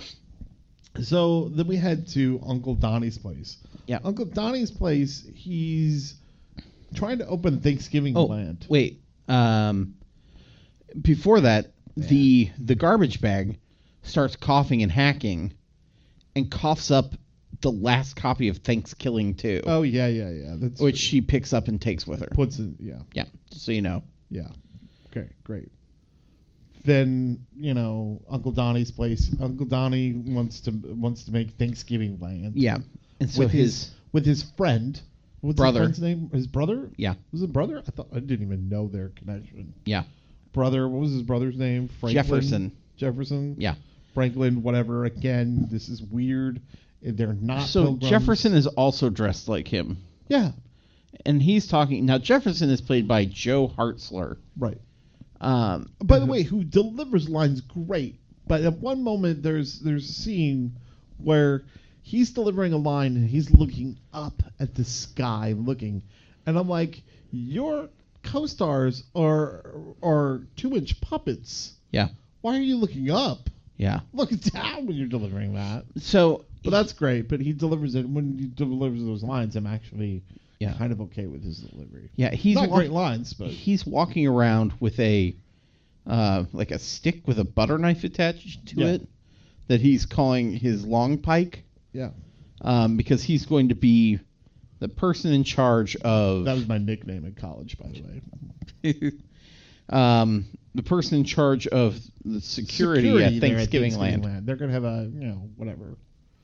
So then we head to Uncle Donnie's place. Yeah. Uncle Donnie's place. He's trying to open Thanksgiving Oh, land. wait. Um, before that, the the garbage bag starts coughing and hacking, and coughs up the last copy of Thanksgiving two, Oh yeah, yeah, yeah. That's which she picks up and takes with her. puts it. Yeah, Yeah, just so you know. yeah. Okay, great. Then you know Uncle Donnie's place. Uncle Donnie wants to wants to make Thanksgiving land. Yeah, and so with his, his with his friend. What's Brother. his friend's name? His brother? yeah Was it brother? I thought I didn't even know their connection. yeah Brother. What was his brother's name? Franklin? Jefferson. Jefferson. yeah. Franklin. Whatever. Again, this is weird. They're not. So pilgrims. Jefferson is also dressed like him, Yeah. and he's talking now. Jefferson is played by Joe Hartzler. Right. Um, By the way, who delivers lines great. But at one moment, there's there's a scene where he's delivering a line and he's looking up at the sky, looking, and I'm like, your co-stars are are two inch puppets. yeah, Why are you looking up? yeah. Look down when you're delivering that. So, But that's great. But he delivers it when he delivers those lines. I'm actually Yeah. kind of okay with his delivery. yeah, he's Not walk- great lines, but he's walking around with a uh, like a stick with a butter knife attached to Yeah. it that he's calling his long pike, yeah, um, because he's going to be the person in charge of that was my nickname in college, by the way. um, the person in charge of the security, at there Thanksgiving, land. They're gonna have a you know whatever.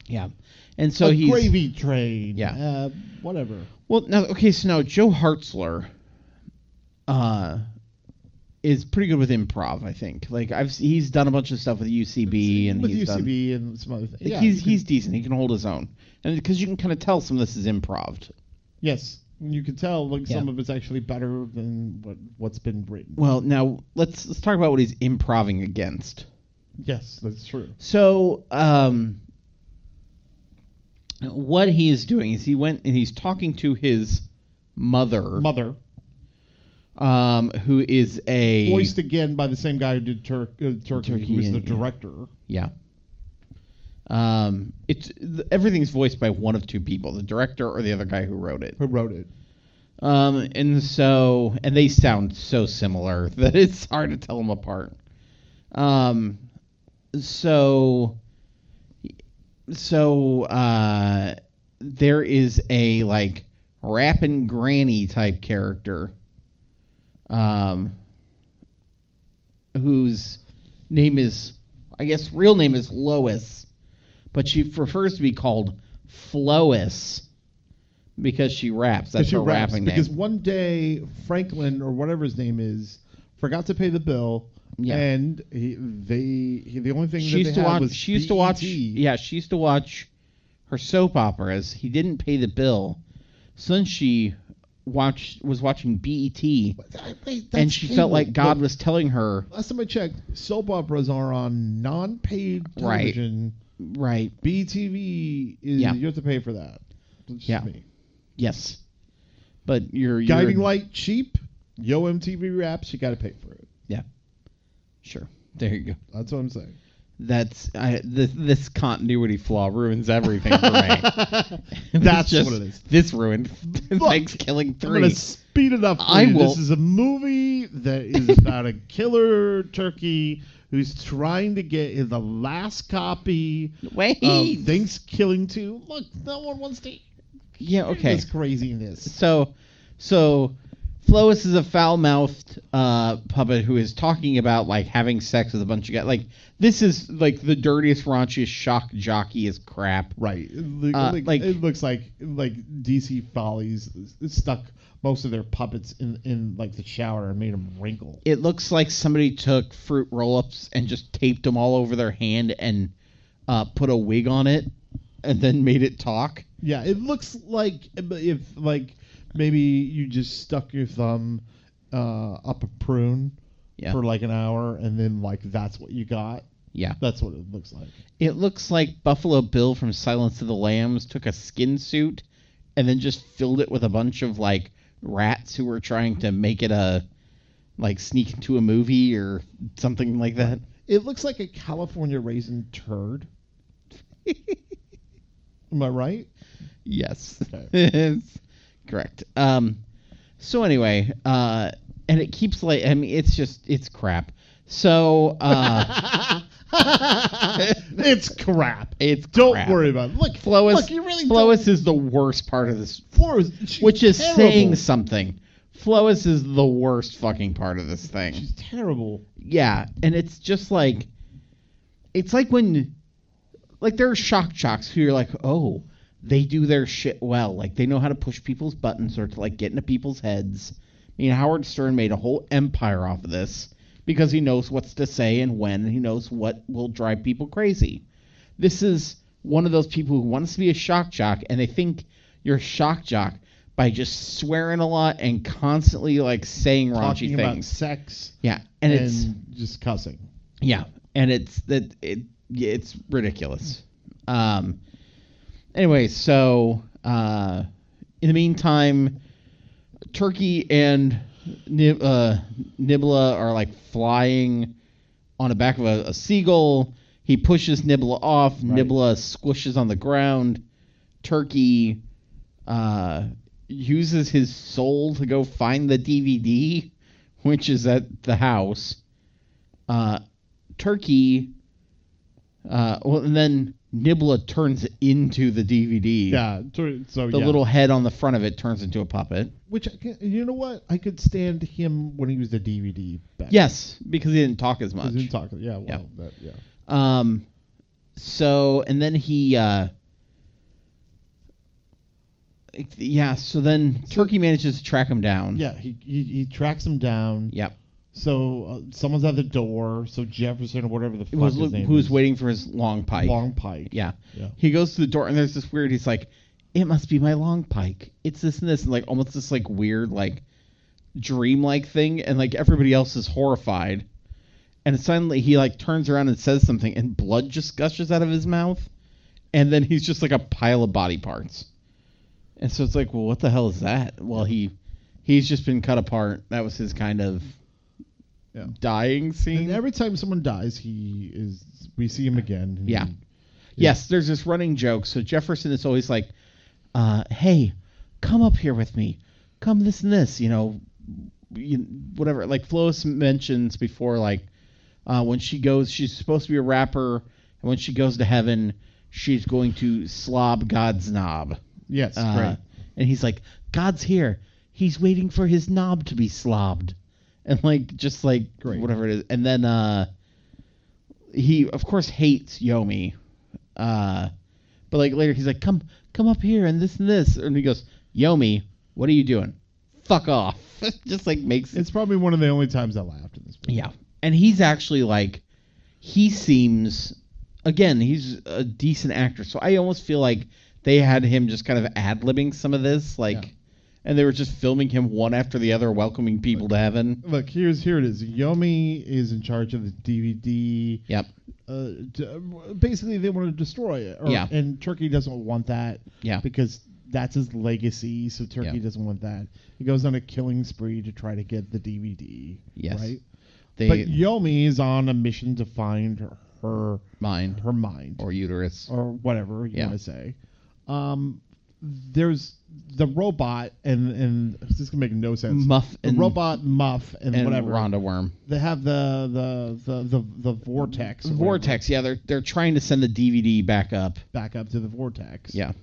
Yeah. And so a he's gravy train. Yeah. Uh, whatever. Well, now okay, so now Joe Hartzler uh is pretty good with improv, I think. Like I've he's done a bunch of stuff with U C B and with he's U C B done, and some other things. like, Yeah, he's you can- he's decent. He can hold his own. And because you can kind of tell some of this is improv. yes. You can tell like Yeah. some of it's actually better than what what's been written. Well, now let's let's talk about what he's improving against. Yes, that's true. So, um what he is doing is he went and he's talking to his mother, Mother, um, who is a voiced again by the same guy who did Tur- uh, Turkey, Turkey, who was the yeah. director. Yeah. Um, it's th- everything's voiced by one of two people, the director or the other guy who wrote it. Who wrote it? Um, and so, and they sound so similar that it's hard to tell them apart. Um, so, so, uh, there is a, like, rapping granny type character, um, whose name is, I guess, real name is Lois, but she prefers to be called Flois because she raps. That's She her raps, rapping because name. one day Franklin or whatever his name is forgot to pay the bill, Yeah. and he, they he, the only thing She that used they to had watch. was She used B to E watch. T. Yeah, she used to watch her soap operas. He didn't pay the bill, so then she watched was watching B E T, Wait, and that's she cable. felt like God Look, was telling her, last time I checked, soap operas are on non-paid Right. television. right? B T V is Yeah. you have to pay for that. That's just Yeah. me. Yes, but you're, you're Guiding Light cheap. Yo M T V Raps, you got to pay for it. Yeah, sure. There you go. That's what I'm saying. That's I, this, this continuity flaw ruins everything for me. That's It's just, what it is. This ruined Look, Thanksgiving I'm three. gonna speed it up. For I you. will- This is a movie that is about a killer turkey who's trying to get the last copy Wait. of Thanksgiving two. Look, no one wants to. Yeah. Okay. This craziness. So, so Flois is a foul-mouthed uh, puppet who is talking about like having sex with a bunch of guys. Like this is like the dirtiest, raunchiest, shock jockey is crap. Right. It, look- Uh, like, like- it looks like like D C Follies stuck most of their puppets in, in like the shower and made them wrinkle. It looks like somebody took fruit roll-ups and just taped them all over their hand and uh, put a wig on it and then made it talk. Yeah, it looks like if like maybe you just stuck your thumb uh, up a prune Yeah. for like an hour and then like that's what you got. Yeah. That's what it looks like. It looks like Buffalo Bill from Silence of the Lambs took a skin suit and then just filled it with a bunch of like rats who were trying to make it a like sneak into a movie or something like that. It looks like a California raisin turd. Am I right? Yes. Okay. Correct. Um so anyway, uh and it keeps like I mean it's just it's crap. So uh It's crap. it's Don't crap. worry about it. Look, Flois, look, you really Flois is the worst part of this, Floris, she's which is terrible. saying something. Flois is the worst fucking part of this thing. She's terrible. Yeah, and it's just like, it's like when, like there are shock jocks who you're like, oh, they do their shit well. Like they know how to push people's buttons or to like get into people's heads. I mean, Howard Stern made a whole empire off of this because he knows what's to say and when, and he knows what will drive people crazy. This is one of those people who wants to be a shock jock, and they think you're a shock jock by just swearing a lot and constantly like saying raunchy Talking about things. sex Yeah, and, and, it's just cussing. yeah, and it's that it yeah, it's ridiculous. Um. Anyway, so uh, in the meantime, Turkey and Nib- uh, Nibla are like flying on the back of a, a seagull. He pushes Nibla off. Right. Nibla squishes on the ground. Turkey uh, uses his soul to go find the D V D, which is at the house. Uh, Turkey, uh, well, and then Nibla turns into the D V D. Yeah. t- So The yeah. little head on the front of it turns into a puppet. Which I can, you know what? I could stand him when he was the D V D back. Yes, because he didn't talk as He much. didn't talk. Yeah. Well. Yeah. That, yeah. Um, So, and then he, uh, yeah, so then So- Turkey manages to track him down. Yeah, he he, he tracks him down. Yep. So uh, someone's at the door. So Jefferson or whatever the fuck It was his name who's is. waiting for his long pike. Long Pike. Yeah. Yeah. He goes to the door and there's this weird, he's like, it must be my long pike. It's this and this, and like almost this like weird, like dream-like thing, and like everybody else is horrified. And suddenly he like turns around and says something, and blood just gushes out of his mouth, and then he's just like a pile of body parts. And so it's like, well, what the hell is that? Well, he he's just been cut apart. That was his kind of Yeah. dying scene. And every time someone dies, he is. We see him again. and Yeah. he- Yes, there's this running joke. So Jefferson is always like, uh, hey, come up here with me. Come this and this, you know, you, whatever. Like Flois mentions before, like, uh, when she goes, she's supposed to be a rapper, and when she goes to heaven, she's going to slob God's knob. Yes. Uh, Great. And he's like, God's here. He's waiting for his knob to be slobbed. And, like, just, like, Great. whatever it is. And then uh, he, of course, hates Yomi. Uh, but, like, later he's like, come come up here and this and this. And he goes, Yomi, what are you doing? Fuck off. Just, like, makes it. It's probably one of the only times I laughed in this movie. Yeah. And he's actually, like, he seems, again, he's a decent actor. So I almost feel like they had him just kind of ad-libbing some of this, like, Yeah. and they were just filming him one after the other, welcoming people to heaven. Look, here's here it is. Yomi is in charge of the D V D. Yep. Uh, d- basically, they want to destroy it. Or, Yeah. And Turkey doesn't want that. Yeah. Because that's his legacy. So Turkey Yeah. doesn't want that. He goes on a killing spree to try to get the D V D. Yes. Right. They But Yomi is on a mission to find her her, mind her mind or uterus. or whatever you Yeah. want to say. Um, there's the robot and and this is gonna make no sense. Muff the and robot Muff and, and whatever. Rhonda Worm. They have the the the the, the vortex. or whatever, Vortex, yeah, they're they're trying to send the D V D back up. back up to the vortex. Yeah.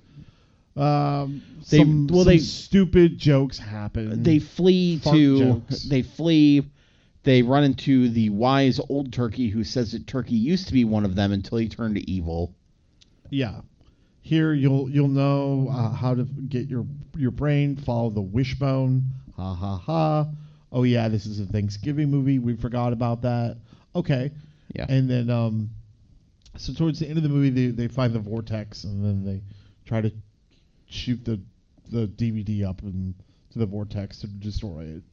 Um. They- some, well, some they- stupid jokes happen. They flee Fart to jokes. they flee they run into the wise old turkey who says that Turkey used to be one of them until he turned to evil. Yeah. Here you'll you'll know uh, how to get your your brain follow the wishbone. Ha ha ha. Oh yeah, this is a Thanksgiving movie. We forgot about that. Okay. Yeah. And then um, so towards the end of the movie, they they find the vortex and then they try to shoot the the D V D up and to the vortex to destroy it.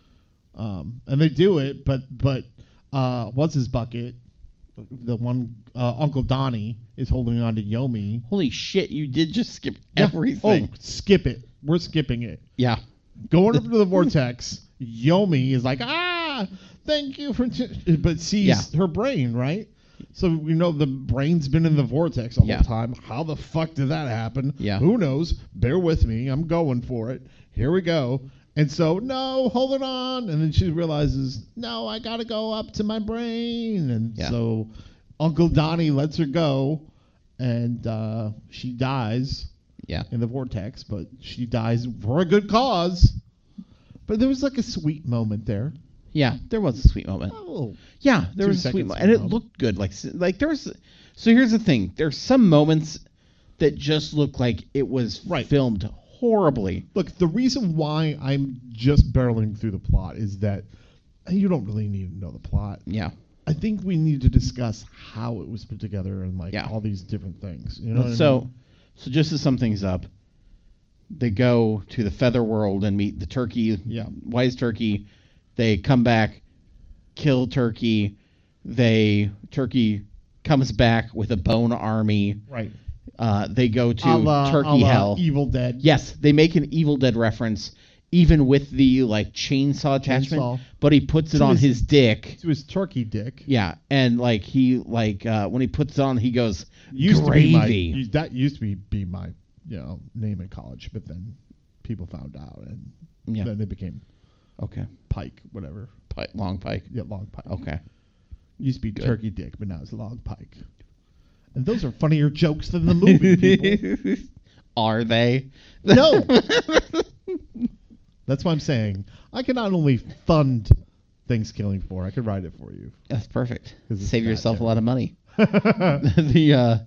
Um, and they do it, but but uh, what's his bucket? The one uh, Uncle Donnie is holding on to Yomi. Holy shit, you did just skip Yeah. everything. Oh, skip it. We're skipping it. Yeah. Going up to the vortex, Yomi is like, ah, thank you for, t-, but sees Yeah. her brain, right? So we know the brain's been in the vortex all Yeah. the time. How the fuck did that happen? Yeah. Who knows? Bear with me. I'm going for it. Here we go. And so, no, hold it on. And then she realizes, no, I got to go up to my brain. And Yeah. so Uncle Donnie lets her go, and uh, she dies Yeah. in the vortex, but she dies for a good cause. But there was like a sweet moment there. Yeah, there was a sweet moment. Oh, Yeah, there Two was a sweet seconds moment, and it moment. looked good. Like, s- like there's, so here's the thing: there's some moments that just look like it was Right. filmed horribly. look, the reason why I'm just barreling through the plot is that you don't really need to know the plot. Yeah, I think we need to discuss how it was put together and like Yeah. all these different things. You know, what I so, mean? so just to sum things up, they go to the feather world and meet the turkey, Yeah. wise turkey. They come back, kill turkey. They turkey comes back with a bone army. right? Uh, they go to A la- Turkey a la Hell. Evil Dead. Yes, they make an Evil Dead reference, even with the like chainsaw attachment. Chainsaw. But he puts it To on his- his dick. To his turkey dick. Yeah, and like he like uh, when he puts it on, he goes Used gravy. to be my, u- that used to be, be my you know name in college, but then people found out and Yeah. then it became Okay. Pike, whatever. Pike, long pike. Yeah, long pike. Okay. Used to be Good. turkey dick, but now it's long pike. And those are funnier jokes than the movie, people. Are they? No. That's why I'm saying I can not only fund Thanksgiving for, I could write it for you. That's perfect. 'Cause it's Save that yourself a terrible. lot of money. the uh,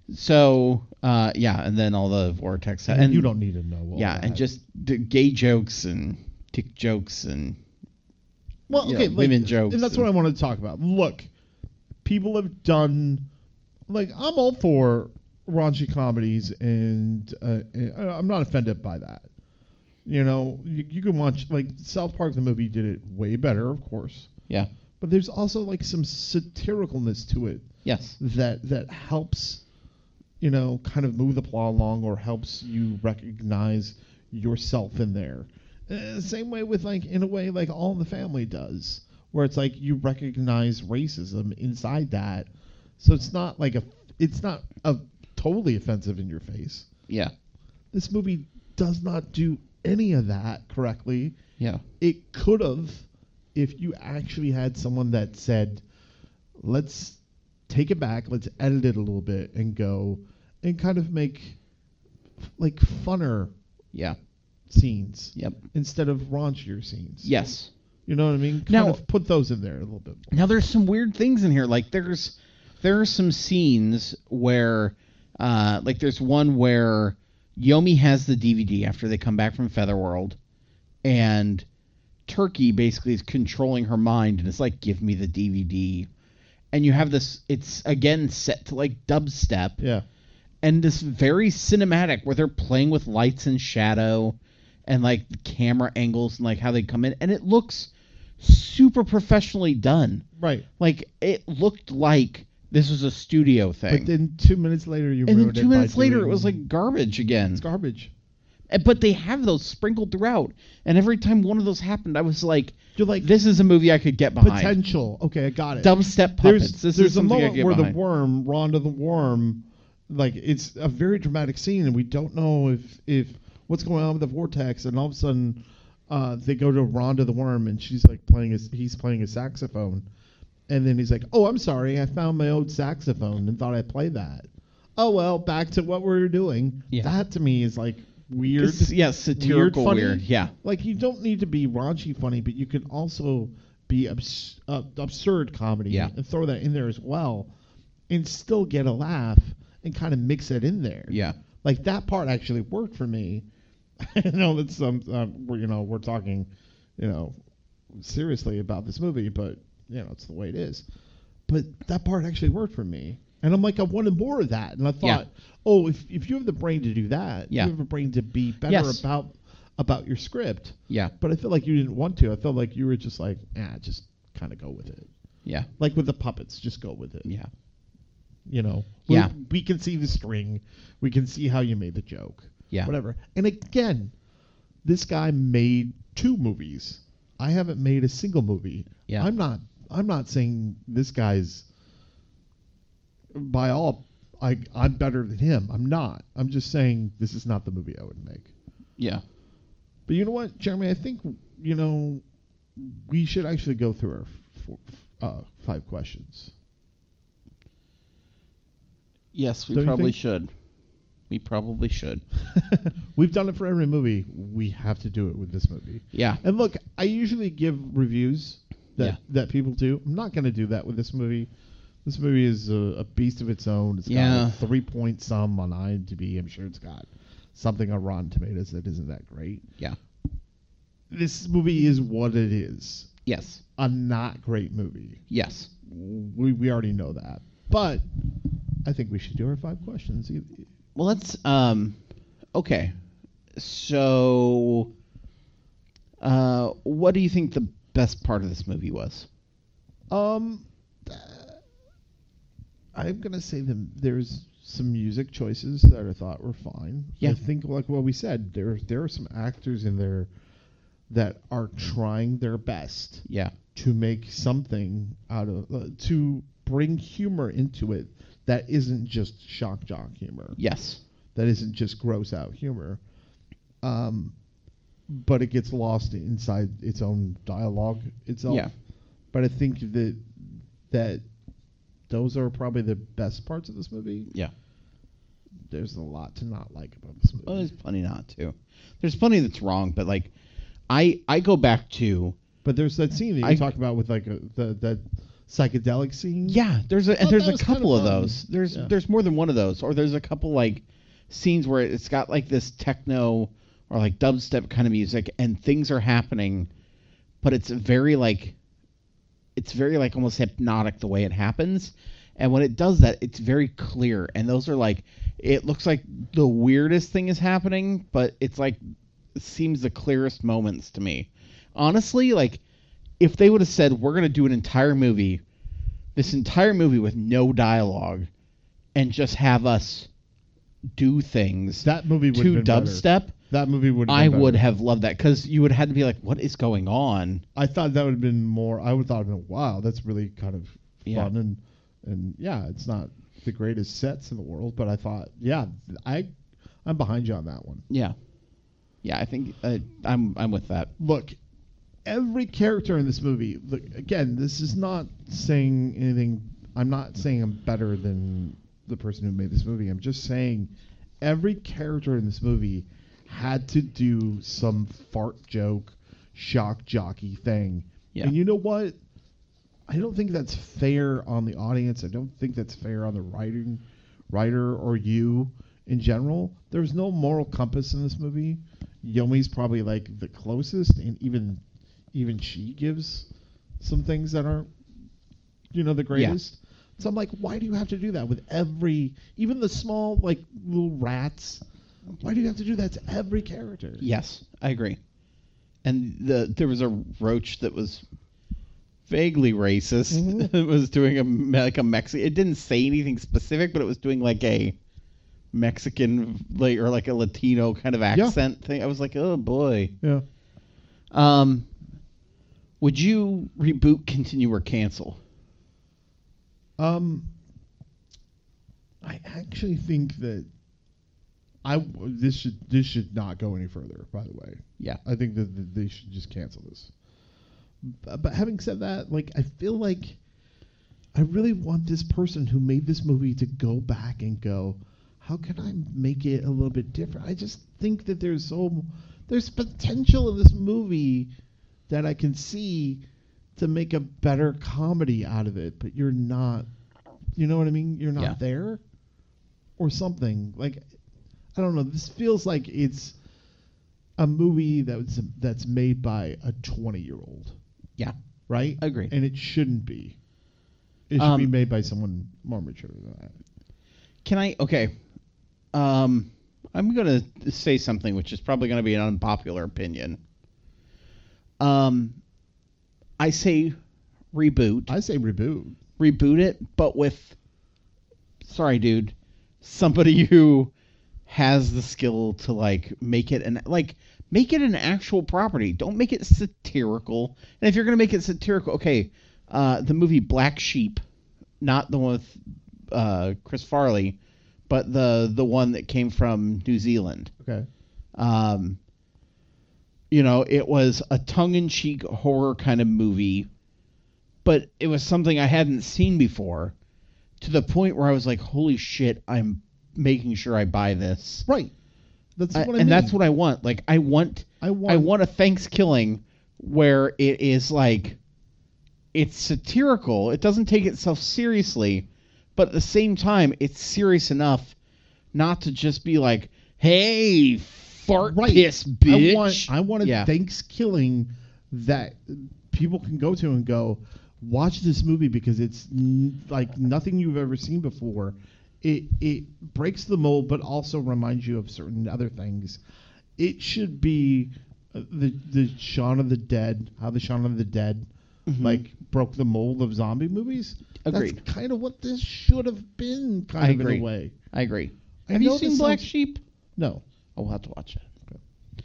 so uh, yeah, and then all the vortex and, and you don't need to know. All yeah, that. and just the gay jokes and dick jokes and well, you okay, know, like, women jokes. and that's and, what I wanted to talk about. Look, people have done like I'm all for raunchy comedies, and, uh, and I'm not offended by that. You know, you, you can watch like South Park the movie did it way better, of course. Yeah. But there's also like some satiricalness to it. Yes. That that helps, you know, kind of move the plot along, or helps you recognize yourself in there. Uh, same way with like in a way like All in the Family does, where it's like you recognize racism inside that, so it's not like a it's not a totally offensive in your face. Yeah. This movie does not do any of that correctly. Yeah. It could have, if you actually had someone that said, let's take it back, let's edit it a little bit and go and kind of make like funner Yeah. scenes. Yep. Instead of raunchier scenes. Yes. You know what I mean? Kind Now- of put those in there a little bit. Now there's some weird things in here. Like there's there are some scenes where uh like there's one where Yomi has the D V D after they come back from Featherworld, and Turkey basically is controlling her mind and it's like, give me the D V D. And you have this, it's again set to like dubstep. Yeah. And this very cinematic where they're playing with lights and shadow and like the camera angles and like how they come in. And it looks super professionally done. Right. Like it looked like this was a studio thing. But then two minutes later you and then ruined two it minutes by later doing- it was like garbage again. it's garbage. And- But they have those sprinkled throughout. And every time one of those happened, I was like, You're like this is a movie I could get behind. potential. Okay, I got it. Dubstep puppets. There's this there's is a something I moment could get where behind. the worm, Rhonda the worm, like it's a very dramatic scene, and we don't know if if what's going on with the vortex, and all of a sudden uh, they go to Rhonda the worm, and she's like playing his he's playing a saxophone, and then he's like, oh, I'm sorry, I found my old saxophone and thought I'd play that. Oh well, back to what we were doing. Yeah. That to me is like weird. It's- yeah, satirical funny. weird. Yeah. Like you don't need to be raunchy funny, but you can also be abs- uh, absurd comedy Yeah. and throw that in there as well, and still get a laugh and kind of mix it in there. Yeah. Like that part actually worked for me. I know that's some, uh, we're, you know, we're talking, you know, seriously about this movie, but you know, it's the way it is. But that part actually worked for me. And I'm like, I wanted more of that. And I thought, Yeah. oh, if if you have the brain to do that, Yeah. you have a brain to be better Yes. about about your script. Yeah. But I feel like you didn't want to. I felt like you were just like, ah, just kind of go with it. Yeah. Like with the puppets, just go with it. Yeah. You know? Yeah. We, we can see the string. We can see how you made the joke. Yeah. Whatever. And again, this guy made two movies. I haven't made a single movie. Yeah. I'm not I'm not saying this guy's by all I I'm better than him. I'm not. I'm just saying this is not the movie I would make. Yeah. But you know what, Jeremy? I think, you know, we should actually go through our four, uh, five questions. Yes, we Don't you probably think? should. We probably should. We've done it for every movie. We have to do it with this movie. Yeah. And look, I usually give reviews that, Yeah. that people do. I'm not going to do that with this movie. This movie is a, a beast of its own. It's Yeah. got a three point some on IMDb. I'm sure it's got something on Rotten Tomatoes that isn't that great. Yeah. This movie is what it is. Yes. A not great movie. Yes. We we already know that. But I think we should do our five questions. Well, let's. Um. Okay. So, uh, what do you think the best part of this movie was? Um, uh, I'm gonna say that there's some music choices that I thought were fine. Yeah. I think like what we said, there there are some actors in there that are trying their best Yeah. to make something out of uh, to bring humor into it that isn't just shock jock humor. Yes. That isn't just gross out humor. Um, but it gets lost inside its own dialogue itself. Yeah. But I think that that those are probably the best parts of this movie. Yeah. There's a lot to not like about this movie. Well, there's plenty not to. There's plenty that's wrong, but like, I I go back to But there's that scene that you I- talk about with like a, the that psychedelic scene. Yeah, there's a and Oh, there's that a was kinda couple of fun. those. There's Yeah. there's more than one of those, or there's a couple like scenes where it's got like this techno or like dubstep kind of music, and things are happening, but it's very like it's very like almost hypnotic the way it happens. And when it does that, it's very clear. And those are like, it looks like the weirdest thing is happening, but it's like, it seems the clearest moments to me. Honestly, like, if they would have said, we're going to do an entire movie, this entire movie with no dialogue, and just have us do things That movie would to have been dubstep, better. That movie would have I been would better. have loved that. Because you would have had to be like, what is going on? I thought that would have been more. I would have thought, wow, that's really kind of Yeah. fun and and yeah, it's not the greatest sets in the world, but I thought, yeah, I I'm behind you on that one. Yeah. Yeah, I think uh, I'm I'm with that. Look, every character in this movie. Look, again, this is not saying anything. I'm not saying I'm better than the person who made this movie. I'm just saying every character in this movie had to do some fart joke, shock jockey thing. Yeah. And you know what? I don't think that's fair on the audience. I don't think that's fair on the writing, writer or you in general. There's no moral compass in this movie. Yomi's probably like the closest, and even even she gives some things that aren't, you know, the greatest. So I'm like, why do you have to do that with every, even the small like little rats? Why do you have to do that to every character? Yes, I agree. And the there was a roach that was vaguely racist. Mhm. It was doing a me- like a Mexican. It didn't say anything specific, but it was doing like a Mexican like or like a Latino kind of accent thing. I was like, oh boy. Yeah. Um, would you reboot, continue, or cancel? Um, I actually think that I w- this should this should not go any further. By the way, Yeah. I think that, that they should just cancel this. B- But having said that, like I feel like I really want this person who made this movie to go back and go, how can I make it a little bit different? I just think that there's so there's potential in this movie that I can see to make a better comedy out of it, but you're not, you know what I mean? You're not Yeah. there or something. Like, I don't know. This feels like it's a movie that's that's made by a twenty-year-old, Yeah. right? Agreed. And it shouldn't be. It should Um, be made by someone more mature than that. Can I? Okay. Um, I'm gonna say something which is probably gonna be an unpopular opinion. Um, I say reboot. I say reboot. reboot it, but with, sorry, dude, somebody who has the skill to like make it an like make it an actual property. Don't make it satirical. And if you're gonna make it satirical, okay, uh, the movie Black Sheep, not the one with uh, Chris Farley, but the the one that came from New Zealand. Okay. Um, you know, it was a tongue-in-cheek horror kind of movie, but it was something I hadn't seen before, to the point where I was like, holy shit, I'm making sure I buy this. Right. That's I- what I and mean. that's what I want. Like, I want, I want. I want a Thanksgiving where it is like, it's satirical. It doesn't take itself seriously, but at the same time, it's serious enough not to just be like, hey, fart Right. piss, bitch. I want. I want a Yeah. Thanksgiving that people can go to and go, watch this movie because it's n- like nothing you've ever seen before. It it breaks the mold, but also reminds you of certain other things. It should be uh, the the Shaun of the Dead, how the Shaun of the Dead Mhm. like broke the mold of zombie movies. Agreed. That's kind of what this should have been, kind I of agree. in a way. I agree. I Have know you seen this Black sounds- Sheep? No. Oh, we'll have to watch it.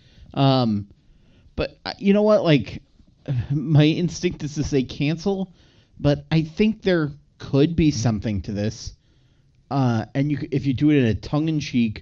Um, but uh, you know what? Like, my instinct is to say cancel, but I think there could be something to this. Uh, and you, c- if you do it in a tongue-in-cheek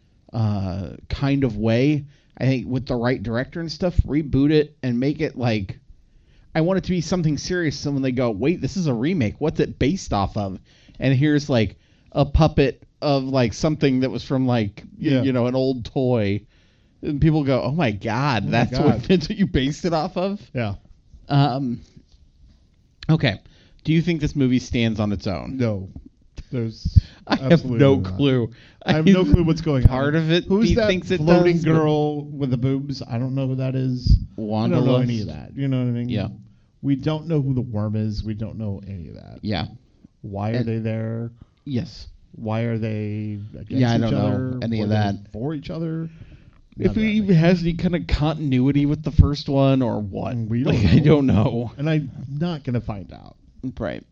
uh, kind of way, I think with the right director and stuff, reboot it and make it like. I want it to be something serious. So when they go, wait, this is a remake. What's it based off of? And here's like a puppet of like something that was from like y- Yeah. you know an old toy, and people go, oh my god, Oh my that's God. what that's what you based it off of. Yeah. Um. Okay, Do you think this movie stands on its own? No. There's I have no not. clue. I have no clue what's going on. Part of it Who's he that thinks it floating does, girl with the boobs? I don't know who that is. Wanda I don't know Lust. any of that. You know what I mean? Yeah. We don't know who the worm is. We don't know any of that. Yeah. Why are And- they there? Yes. Why are they against Yeah, I each don't know other? any Were of they that. For each other? None If of it that even makes has any kind of continuity with the first one or what. We don't like, know. I don't know. And I'm not going to find out. Right.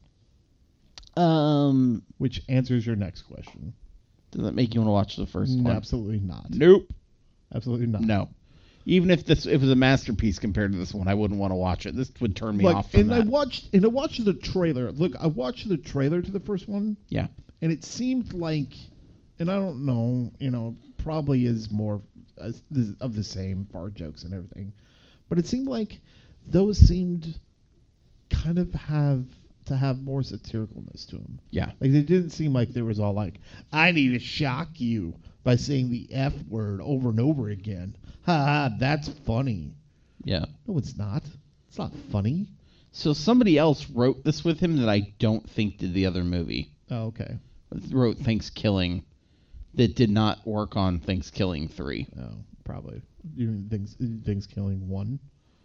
Um, Which answers your next question. does that make you want to watch the first one? Absolutely not. Nope. Absolutely not. No. Even if this it was a masterpiece compared to this one, I wouldn't want to watch it. This would turn me Like, off from and I that. watched and I watched the trailer. Look, I watched the trailer to the first one, Yeah. and it seemed like, and I don't know, you know, probably is more uh, of the same fart jokes and everything, but it seemed like those seemed kind of have to have more satiricalness to them. Yeah. Like they didn't seem like there was all like, I need to shock you by saying the F word over and over again. Ha ha, that's funny. Yeah. No, it's not. It's not funny. So somebody else wrote this with him that I don't think did the other movie. Oh, okay. Wrote Thanksgiving that did not work on Thanksgiving three. Oh, probably. You mean things, things killing one?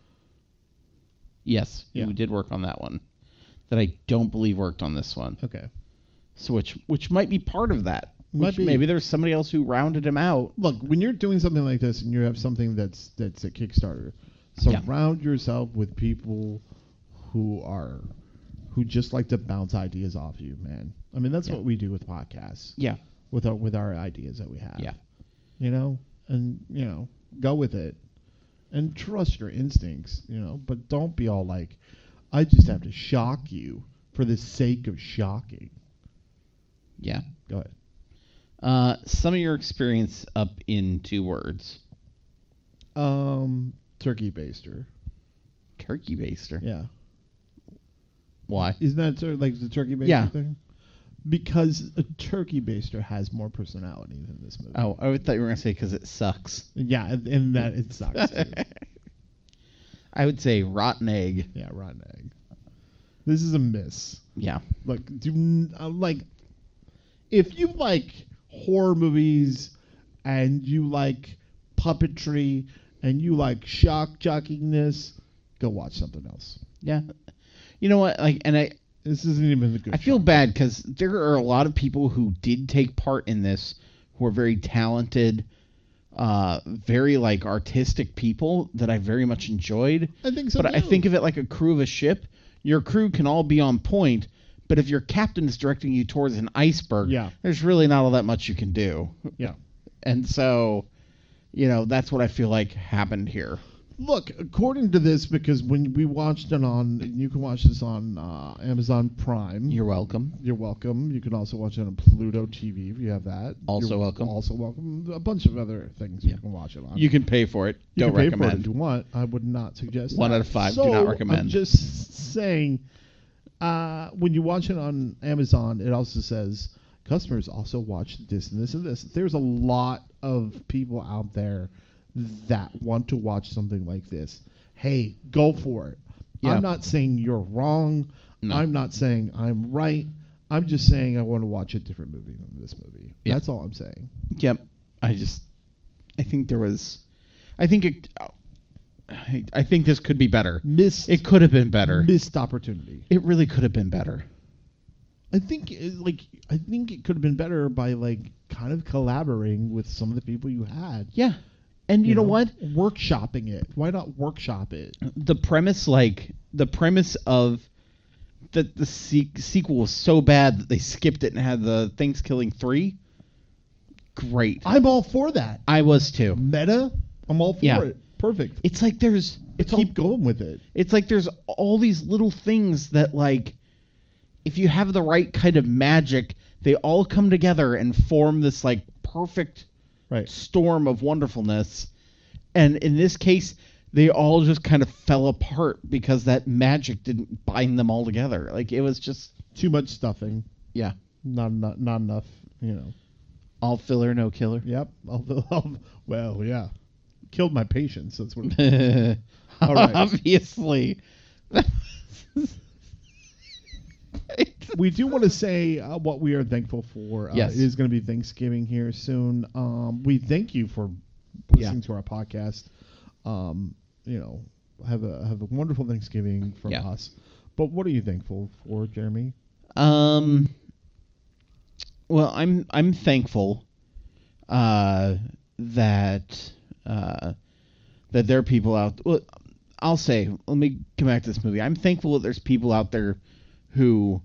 Yes, Yeah. who did work on that one. That I don't believe worked on this one. Okay. So which which might be part of that. Might Which be. maybe there's somebody else who rounded him out. Look, when you're doing something like this and you have something that's that's a Kickstarter, Yeah. surround yourself with people who are who just like to bounce ideas off you, man. I mean, that's Yeah. what we do with podcasts. Yeah. With our with our ideas that we have. Yeah. You know, and you know, go with it, and trust your instincts. You know, but don't be all like, I just have to shock you for the sake of shocking. Yeah. Go ahead. Uh, some of your experience up in two words. Um, turkey baster. Turkey baster. Yeah. Why? Isn't that tur- like the turkey baster Yeah. thing? Because a turkey baster has more personality than this movie. Oh, I thought you were going to say because it sucks. Yeah, and, and that it sucks too. I would say rotten egg. Yeah, rotten egg. This is a miss. Yeah. Like, do n- uh, like, if you like horror movies and you like puppetry and you like shock jockiness, go watch something else. Yeah. You know what? Like, and I, This isn't even the good. I feel shock. bad because there are a lot of people who did take part in this who are very talented, uh, very like artistic people that I very much enjoyed. I think so. But I too. think of it like a crew of a ship. Your crew can all be on point, but if your captain is directing you towards an iceberg, Yeah. there's really not all that much you can do. Yeah. And so, you know, that's what I feel like happened here. Look, according to this, because when we watched it on, you can watch this on uh, Amazon Prime. You're welcome. You're welcome. You can also watch it on Pluto T V if you have that. Also You're welcome. Also welcome. A bunch of other things you Yeah. can watch it on. You can pay for it. You Don't can pay recommend. for it if you want. I would not suggest One that. out of five, do So, not recommend. I'm just saying, uh, when you watch it on Amazon, it also says customers also watch this and this and this. There's a lot of people out there that want to watch something like this. Hey, go for it. Yeah. I'm not saying you're wrong. No. I'm not saying I'm right. I'm just saying I want to watch a different movie than this movie. Yeah. That's all I'm saying. Yep. I just, I think there was, I think it, I, I think this could be better. Missed, It could have been better. missed opportunity. It really could have been better. I think it, like I think it could have been better by like kind of collaborating with some of the people you had. Yeah. And you, know, what? Workshopping it. Why not workshop it? The premise, like, the premise of that the se- sequel was so bad that they skipped it and had the Thanksgiving three. Great. I'm all for that. I was too. Meta, I'm all for Yeah. it. Perfect. It's like there's, it's all Keep going with it. It's like there's all these little things that, like, if you have the right kind of magic, they all come together and form this, like, perfect Right. storm of wonderfulness. And in this case, they all just kind of fell apart because that magic didn't bind them all together. Like, it was just, Too much stuffing. yeah, Not not not enough. You know. all filler, no killer. Yep. Although, well, yeah. Killed my patience. That's what. All right. Obviously. We do want to say uh, what we are thankful for. Uh, Yes. It is going to be Thanksgiving here soon. Um, we thank you for listening Yeah. to our podcast. Um, you know, have a have a wonderful Thanksgiving from Yeah. us. But what are you thankful for, Jeremy? Um. Well, I'm I'm thankful uh, that uh, that there are people out. Well, I'll say, let me come back to this movie. I'm thankful that there's people out there who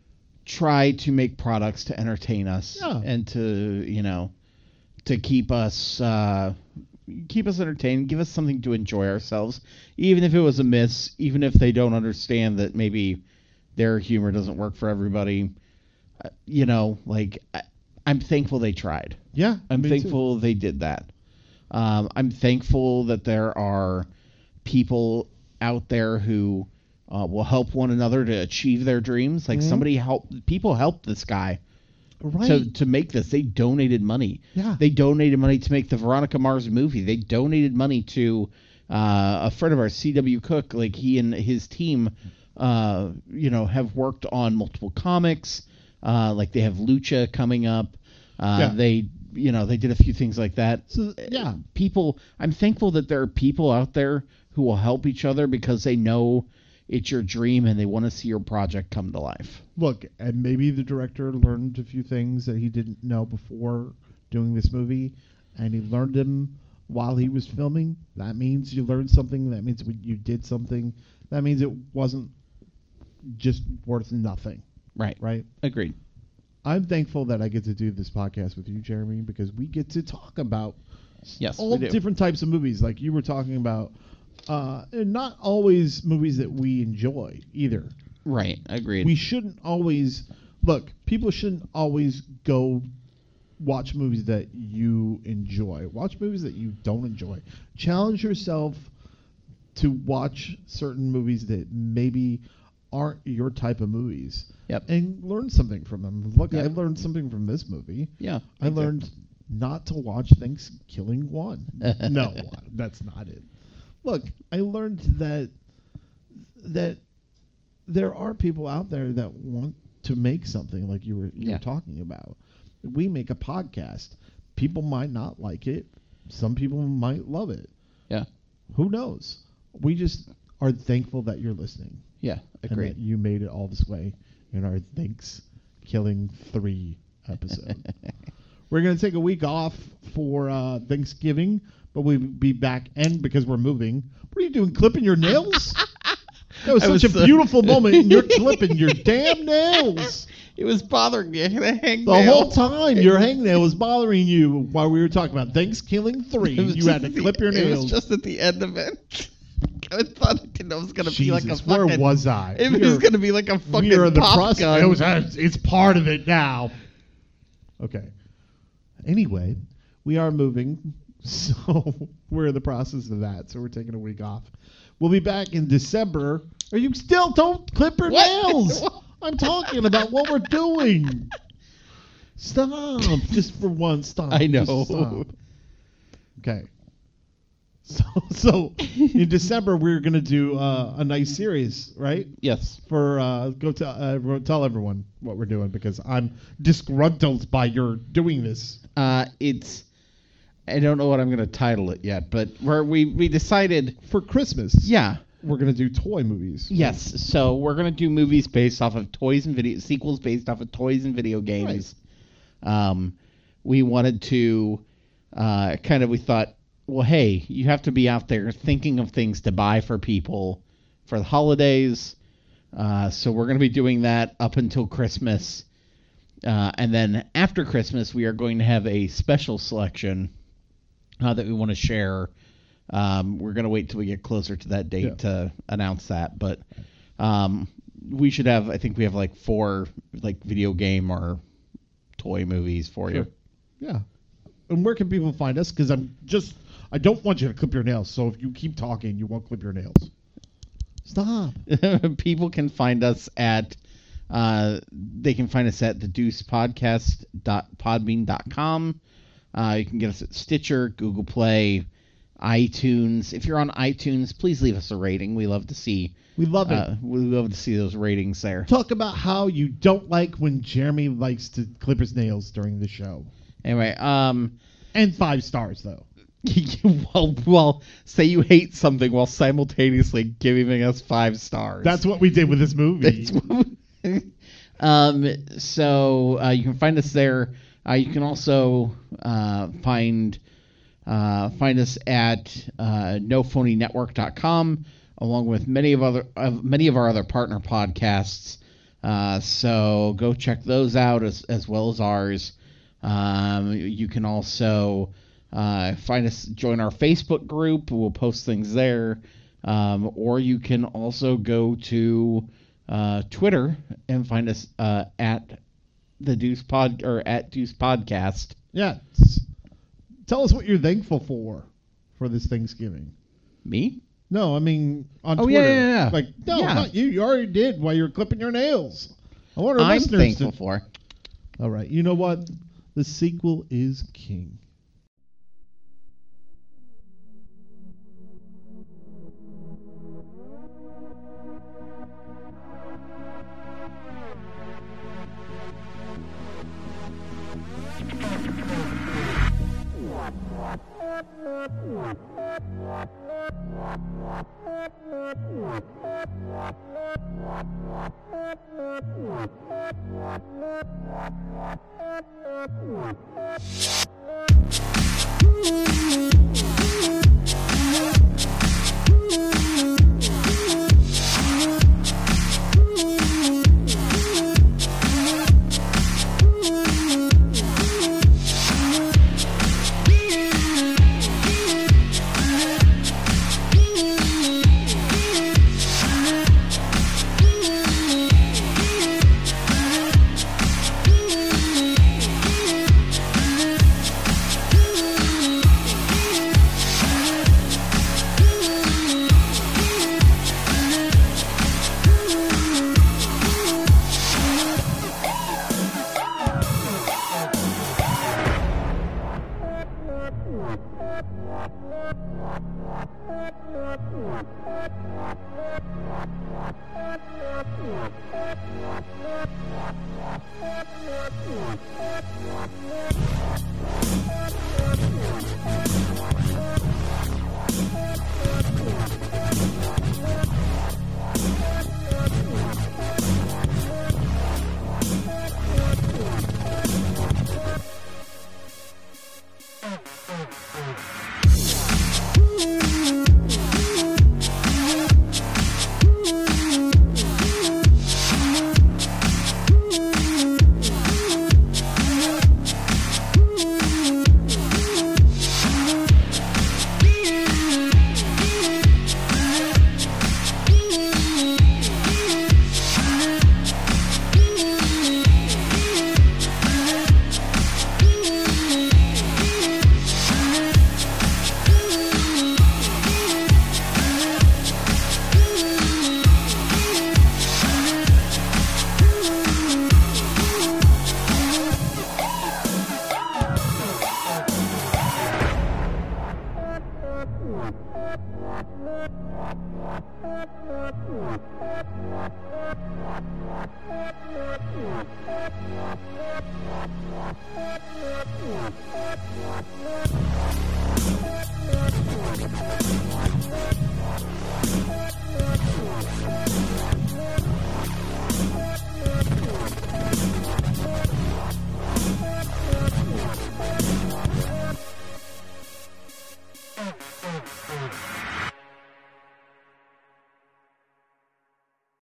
try to make products to entertain us Yeah. and to, you know, to keep us uh, keep us entertained, give us something to enjoy ourselves, even if it was a miss, even if they don't understand that maybe their humor doesn't work for everybody. Uh, you know, like I, I'm thankful they tried. Yeah, I'm me thankful they did that. Um, I'm thankful that there are people out there who uh, will help one another to achieve their dreams. Like Mhm. somebody helped, people helped this guy too. Right. to to make this. They donated money. Yeah. They donated money to make the Veronica Mars movie. They donated money to uh, a friend of ours, C W Cook. Like he and his team, uh, you know, have worked on multiple comics. Uh, like they have Lucha coming up. Uh, Yeah. They, you know, they did a few things like that. So, yeah. People. I'm thankful that there are people out there who will help each other because they know it's your dream and they want to see your project come to life. Look, and maybe the director learned a few things that he didn't know before doing this movie, and he learned them while he was filming. That means you learned something. That means you did something. That means it wasn't just worth nothing, Right. right? Agreed. I'm thankful that I get to do this podcast with you, Jeremy, because we get to talk about Yes, all we do. different types of movies. Like you were talking about, uh, and not always movies that we enjoy either. Right. Agreed. We shouldn't always look. People shouldn't always go watch movies that you enjoy. Watch movies that you don't enjoy. Challenge yourself to watch certain movies that maybe aren't your type of movies. Yep. And learn something from them. Look, I Yep. learned something from this movie. Yeah. I exactly. learned not to watch Thanksgiving one. No, that's not it. Look, I learned that that there are people out there that want to make something like you were you Yeah. were talking about. We make a podcast. People might not like it. Some people might love it. Yeah. Who knows? We just are thankful that you're listening. Yeah. And Agreed. that you made it all this way in our Thanksgiving three episode. We're going to take a week off for uh, Thanksgiving, but we'll be back. And because we're moving, what are you doing? Clipping your nails? That was I such was, a uh, beautiful moment, and you're clipping your damn nails. It was bothering me. I had a hangnail. The whole time your hangnail was bothering you while we were talking about Thanksgiving three. It was You just had to at the- clip your It nails. was just at the end of it. I thought it was going to be like a Jesus, fucking... where was I? It We was are- going to be like a fucking we are in the pop process. gun. It was, uh, it's part of it now. Okay. Anyway, we are moving, so we're in the process of that. So we're taking a week off. We'll be back in December. Are you still don't clip your What? nails? I'm talking about what we're doing. Stop, just for one. Stop. I know. Just stop. Okay. So, so in December we're gonna do uh, a nice series, right? Yes. For uh, go tell uh, tell everyone what we're doing because I'm disgruntled by your doing this. Uh, it's... I don't know what I'm going to title it yet, but we're, we we decided... For Christmas, Yeah. we're gonna do toy movies. Yes. So we're going to do movies based off of toys and video... Sequels based off of toys and video games. Um, we wanted to... Uh, kind of, we thought... Well, hey, you have to be out there thinking of things to buy for people for the holidays. Uh, so we're going to be doing that up until Christmas. Uh, and then after Christmas, we are going to have a special selection uh, that we want to share. Um, we're going to wait till we get closer to that date Yeah. to announce that. But um, we should have, I think we have like four like video game or toy movies for Sure. Yeah. And where can people find us? Because I'm just, I don't want you to clip your nails. So if you keep talking, you won't clip your nails. Stop. you. People can find us at, uh, they can find us at the deuce podcast dot podbean dot com. Uh, you can get us at Stitcher, Google Play, iTunes. If you're on iTunes, please leave us a rating. We love to see. We love it. Uh, we love to see those ratings there. Talk about how you don't like when Jeremy likes to clip his nails during the show. Anyway, um, and five stars though. well, well, say you hate something while simultaneously giving us five stars. That's what we did with this movie. um, so uh, you can find us there. Uh, you can also uh, find uh, find us at uh, no phony network dot com, along with many of other uh, many of our other partner podcasts. Uh, so go check those out as as well as ours. Um, you can also uh, find us, join our Facebook group. We'll post things there. Um, or you can also go to uh, Twitter and find us uh, at the Deuce Pod or at Deuce Podcast. Yeah. Tell us what you're thankful for for this Thanksgiving. Me? No, I mean on oh, Twitter. Yeah, yeah, yeah. Like, no, yeah. not you. You already did while you were clipping your nails. I want our I'm listeners thankful to... for. All right. You know what? The sequel is king.